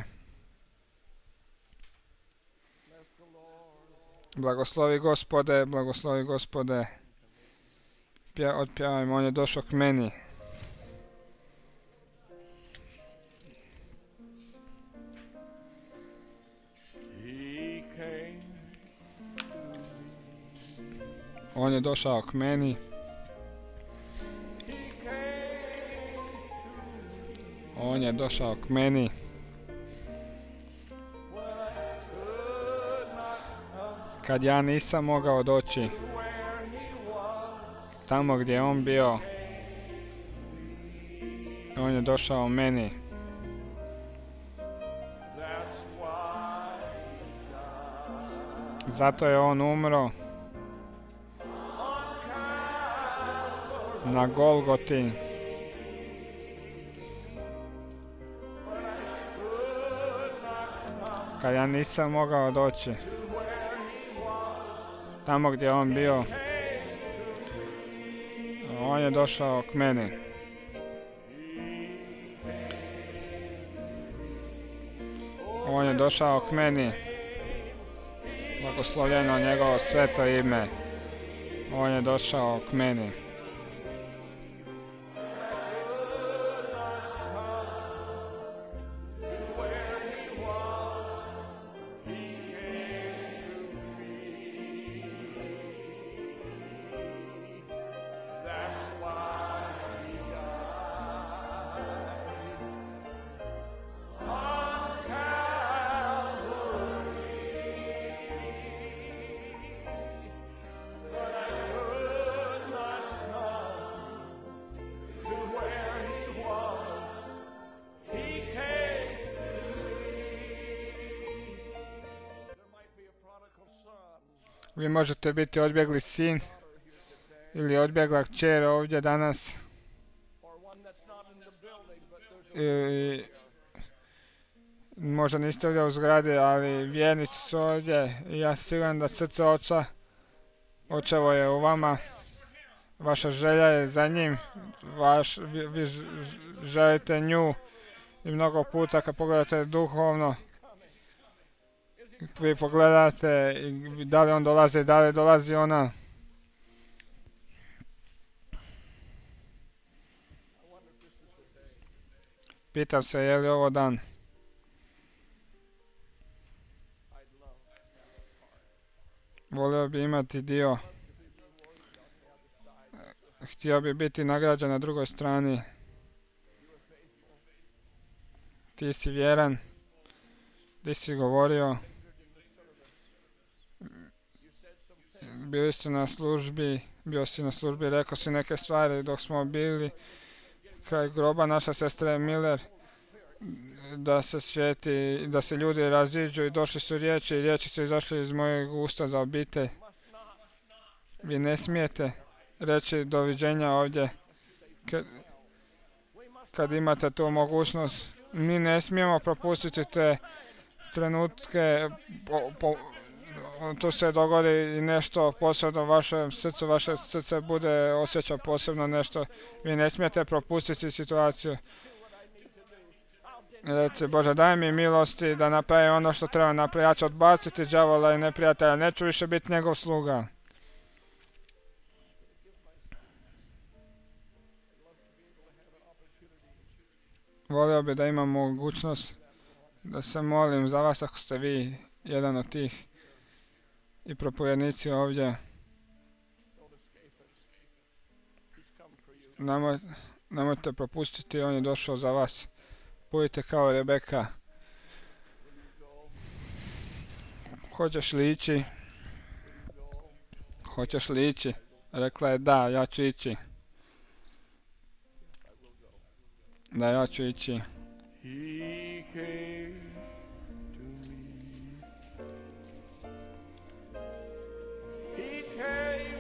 Blagoslovi Gospode, blagoslovi Gospode. Pje, otpjevajmo, on je došao k meni. On je došao k meni. On je došao k meni. Kad ja nisam mogao doći tamo gdje je on bio, on je došao meni. Zato je on umro na Golgoti. Kad ja nisam mogao doći tamo gdje je on bio, on je došao k meni. On je došao k meni. Blagoslovljeno njegovo sveto ime. On je došao k meni. Vi možete biti odbjegli sin ili odbjegla kćer ovdje danas. I, možda niste ovdje u zgradi, ali vjernici su ovdje i ja sam siguran da srce oca, očevo je u vama. Vaša želja je za njim, vaš, vi, vi želite nju i mnogo puta kad pogledate duhovno, vi pogledate da li on dolazi, da li dolazi ona. Pitam se je li ovo dan. Volio bi imati dio. Htio bi biti nagrađen na drugoj strani. Ti si vjeran. Ti si govorio. Bili ste na službi, bio si na službi, rekao si neke stvari dok smo bili kraj groba naša sestra Miller, da se svijeti, da se ljudi raziđu i došli su riječi i riječi su izašli iz mojeg usta za obitelj. Vi ne smijete reći doviđenja ovdje kad, kad imate tu mogućnost. Mi ne smijemo propustiti te trenutke, po, po, tu se dogodi i nešto posebno u vašem srcu, vaše srce bude osjeća posebno nešto. Vi ne smijete propustiti situaciju. Reci, Bože, daj mi milosti da napravim ono što treba napraviti. Ja ću odbaciti đavola i neprijatelja, neću više biti njegov sluga. Volio bi da imam mogućnost da se molim za vas ako ste vi jedan od tih i propovjednici ovdje. Nemoj, nemojte propustiti, on je došao za vas. Budite kao Rebeka. Hoćeš li ići? Hoćeš li ići? Rekla je da, ja ću ići. Da, ja ću ići. He came to me. He came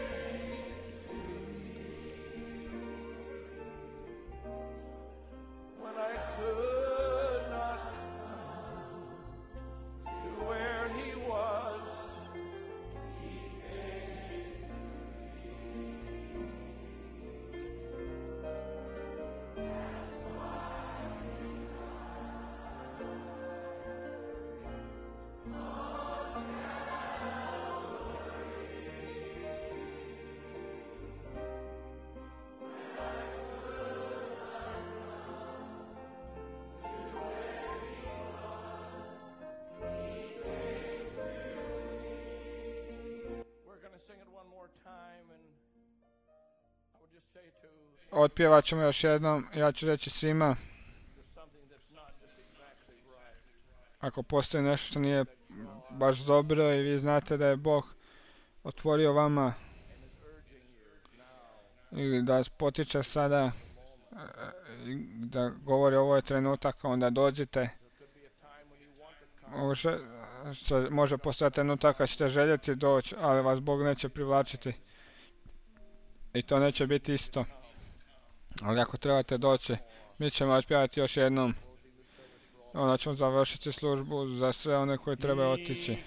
when I could not come to where he was. He came. We're going to sing it one more time, and I would just say to Otpjevat ćemo još jednom. Ja ću reći svima, there's something that's not just exactly right. ako postoji nešto što nije baš dobro i vi znate da je Bog otvorio vama ili da vas potiče sada e, da govori ovo je trenutak, onda dođite. Može, sa- može postojati trenutak kad ćete željeti doći, ali vas Bog neće privlačiti. I to neće biti isto. Ali ako trebate doći, mi ćemo otpjevati još jednom. Onda ćemo završiti službu za sve one koji trebaju otići.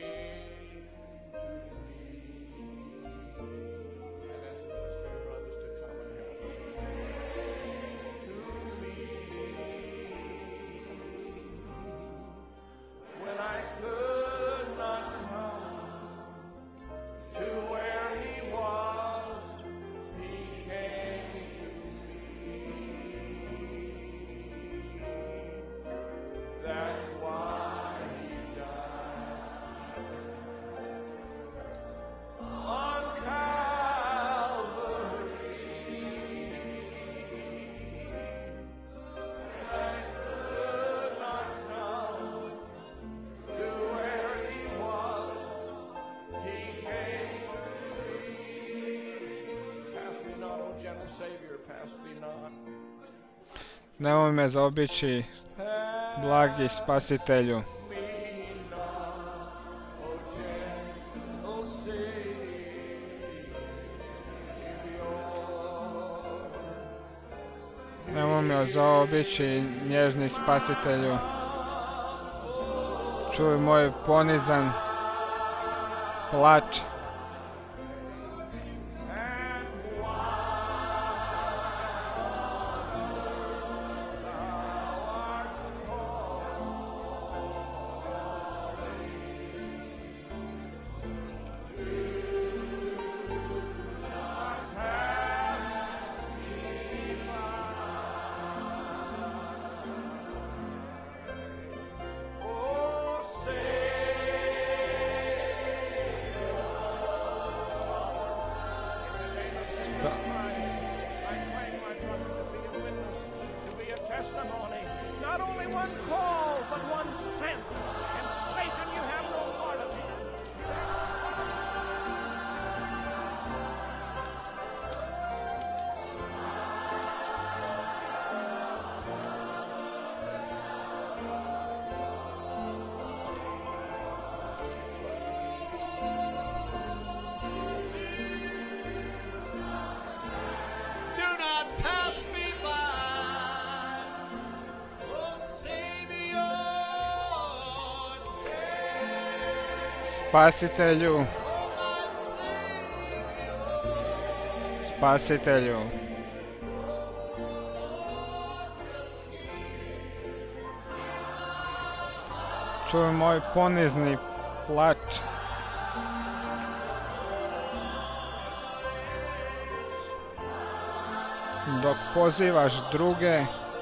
When I could not come to where he was, he came to me. That's why he died on Calvary. I could not come to where he was, he came to me. Pass me not, O gentle Savior, pass me not. Nemoj me zaobići, blagi spasitelju. Me not, O gentle Savior. Nemoj me zaobići, nježni spasitelju. Čuj moj ponizan plač. I claim my brother to be a witness, to be a testimony. Not only one call, but one sent. And Satan, you have no part of him. Do not pass me by, oh Savior, Spasitelju, oh my Savior. spasitelju. Čuj moj ponizni plač. Dok pozivaš druge,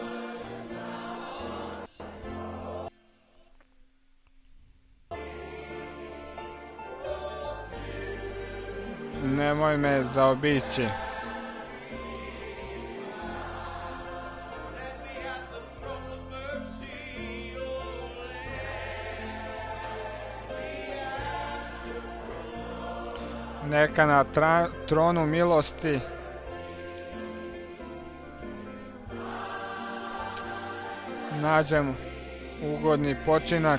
nemoj me zaobići. Let me at the throne of mercy, oh, let me at Neka na tra- tronu milosti nađem ugodni počinak.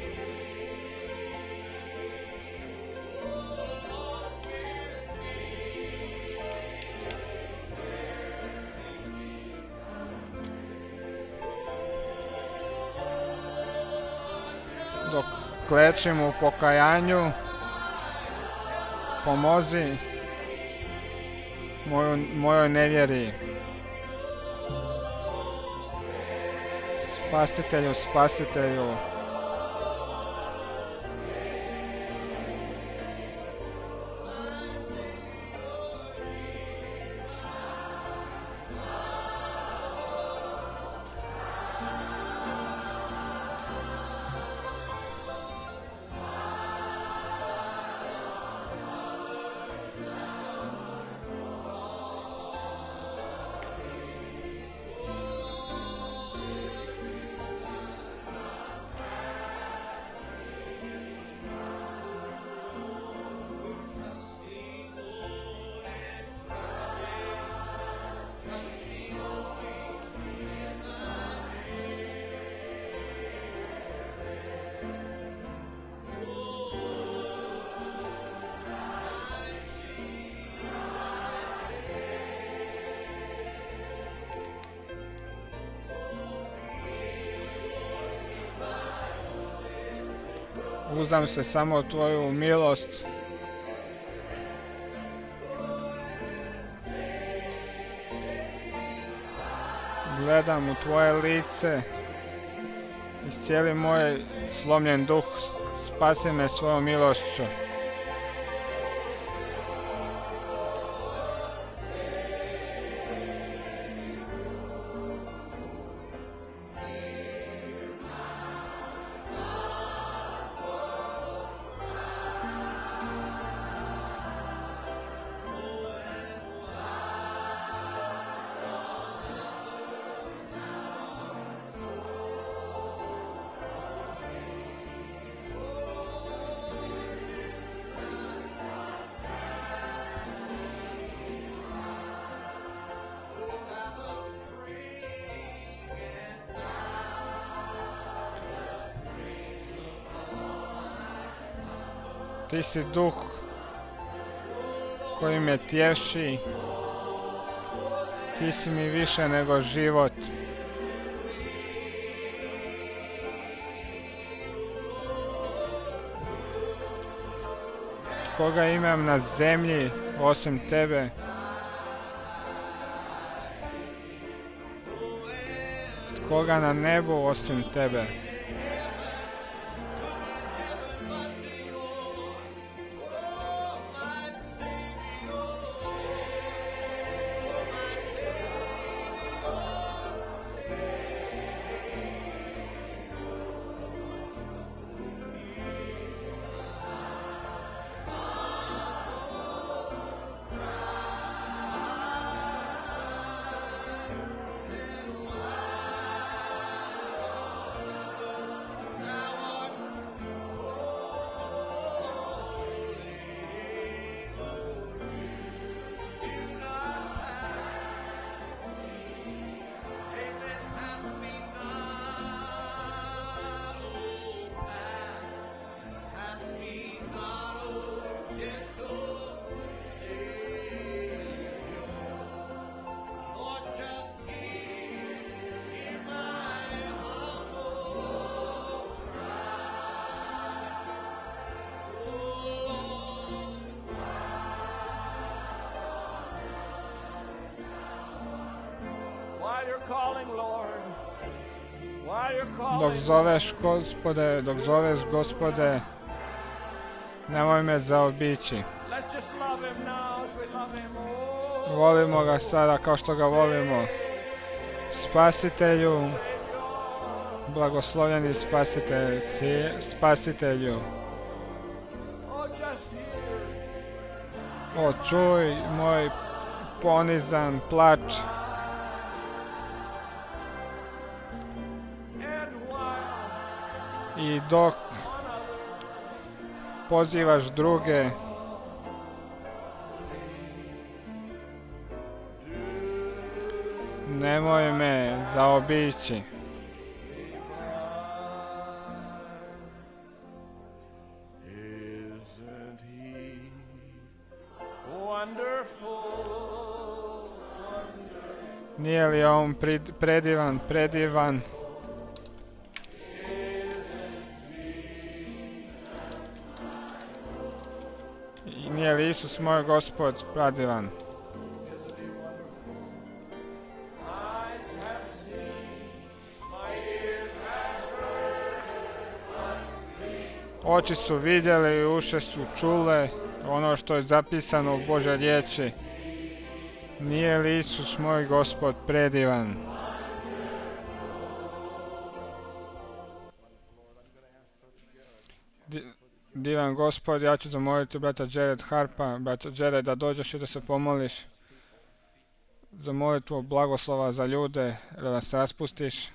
Dok klečim u pokajanju, pomozi moju, mojoj nevjeri. Spasitelju, spasitelju. Uzdam se samo u tvoju milost. Gledam u tvoje lice. Iscijeli moj slomljen duh. Spasi me svojom milošću. Ti si duh koji me tješi. Ti si mi više nego život. Koga imam na zemlji osim tebe? Koga na nebu osim tebe? Dok zoveš Gospode, dok zoveš Gospode, nemoj me zaobići. Volimo ga sada kao što ga volimo. Spasitelju, blagoslovljeni spasitelj, spasitelju. O, čuj moj ponizan plač. I dok pozivaš druge, Nemoj me zaobići. Isn't he wonderful? Nije li on prid- predivan, predivan? I nije li Isus moj Gospod predivan? Oči su vidjeli i uše su čule ono što je zapisano u Božoj riječi. Nije li Isus moj Gospod predivan? Di- Divan Gospod, ja ću zamoliti brata Jared Harpa, brata Jared, da dođeš i da se pomoliš za molitvu blagoslova za ljude, da se raspustiš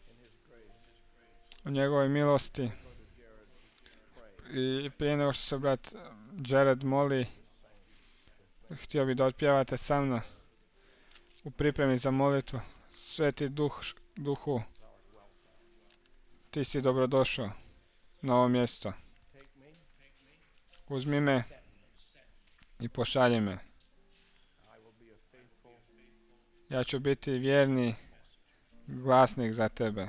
u njegovoj milosti. I prije nego što se brat Jared moli, htio bi da otpjevate sa mnom u pripremi za molitvu. Sveti duh, duhu, ti si dobrodošao na ovo mjesto. Uzmi me i pošalji me. Ja ću biti vjerni glasnik za tebe.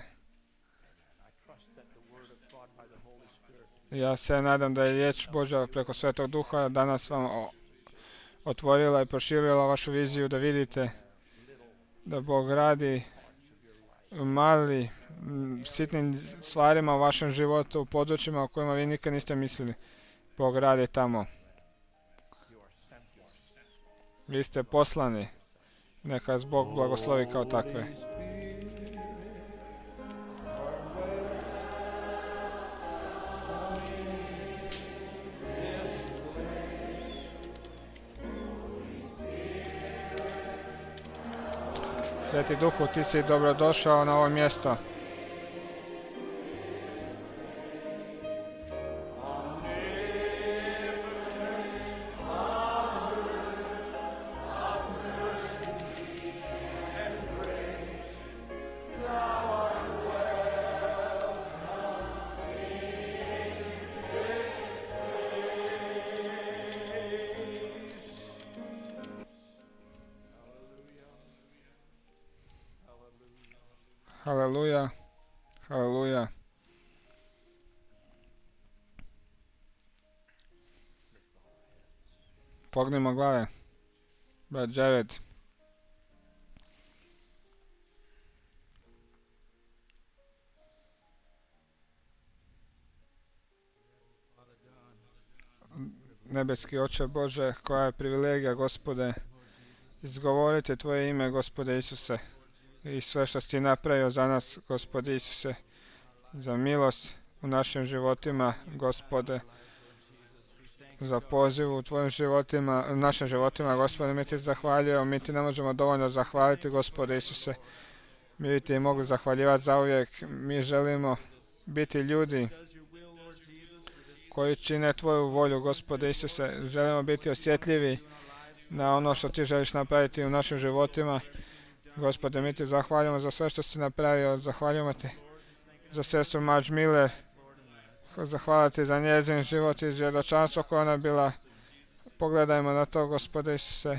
Ja se nadam da je riječ Božja preko Svetog Duha danas vam o- otvorila i proširila vašu viziju da vidite da Bog radi u mali, m, sitnim stvarima u vašem životu, u područjima o kojima vi nikad niste mislili. Bog radi tamo. Vi ste poslani. Neka vas Bog blagoslovi kao takve. Sveti Duhu, ti si dobrodošao na ovo mjesto. Haleluja, haleluja. Pognimo glave. Brat Jared. Nebeski Oče Bože, koja je privilegija, Gospode, izgovoriti Tvoje ime, Gospode Isuse, i sve što si ti napravio za nas, Gospode Isuse, za milost u našim životima, Gospode, za poziv u Tvojim životima, u našim životima, Gospode, mi ti zahvaljujemo, mi ti ne možemo dovoljno zahvaliti, Gospode Isuse, mi bi ti mogli zahvaljivati zauvijek, mi želimo biti ljudi koji čine Tvoju volju, Gospode Isuse, želimo biti osjetljivi na ono što ti želiš napraviti u našim životima. Gospode, mi ti zahvaljujemo za sve što si napravio, zahvaljujemo ti za sestru Marge Miller, zahvala ti za njezin život i svjedočanstvo koje ona bila. Pogledajmo na to, Gospode Isuse.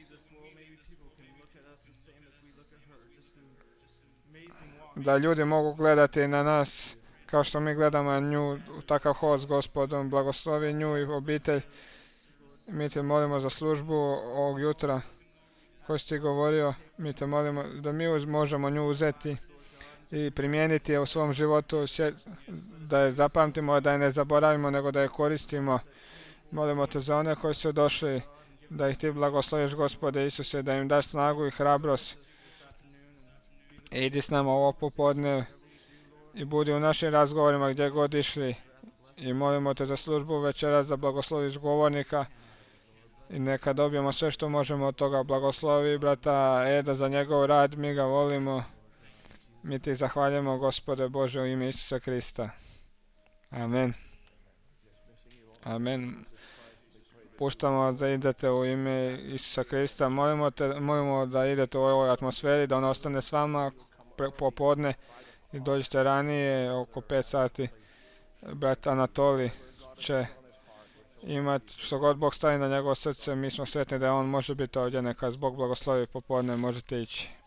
Da ljudi mogu gledati na nas kao što mi gledamo na nju, u takav hod s Gospodom, blagoslovi nju i obitelj. Mi te molimo za službu ovog jutra koji si ti govorio, mi te molimo da mi uz, možemo nju uzeti i primijeniti je u svom životu, sje- da je zapamtimo, da je ne zaboravimo, nego da je koristimo. Molimo te za one koji su došli, da ih ti blagosloviš, Gospode Isuse, da im daš snagu i hrabrost. Idi s nama ovo popodne i budi u našim razgovorima gdje god išli. I molimo te za službu večeras da blagosloviš govornika i neka dobijemo sve što možemo od toga. Blagoslovi brata Eda za njegov rad, mi ga volimo. Mi ti zahvaljujemo, Gospode Bože, u ime Isusa Krista. Amen. Amen. puštamo vas da idete u ime Isusa Krista. Molimo, te, molimo da idete u ovoj atmosferi, da ona ostane s vama pre, popodne i dođete ranije, oko pet sati. Brat Anatoli će imati što god Bog stavi na njegovo srce. Mi smo sretni da on može biti ovdje. Neka Bog blagoslovi popodne, možete ići.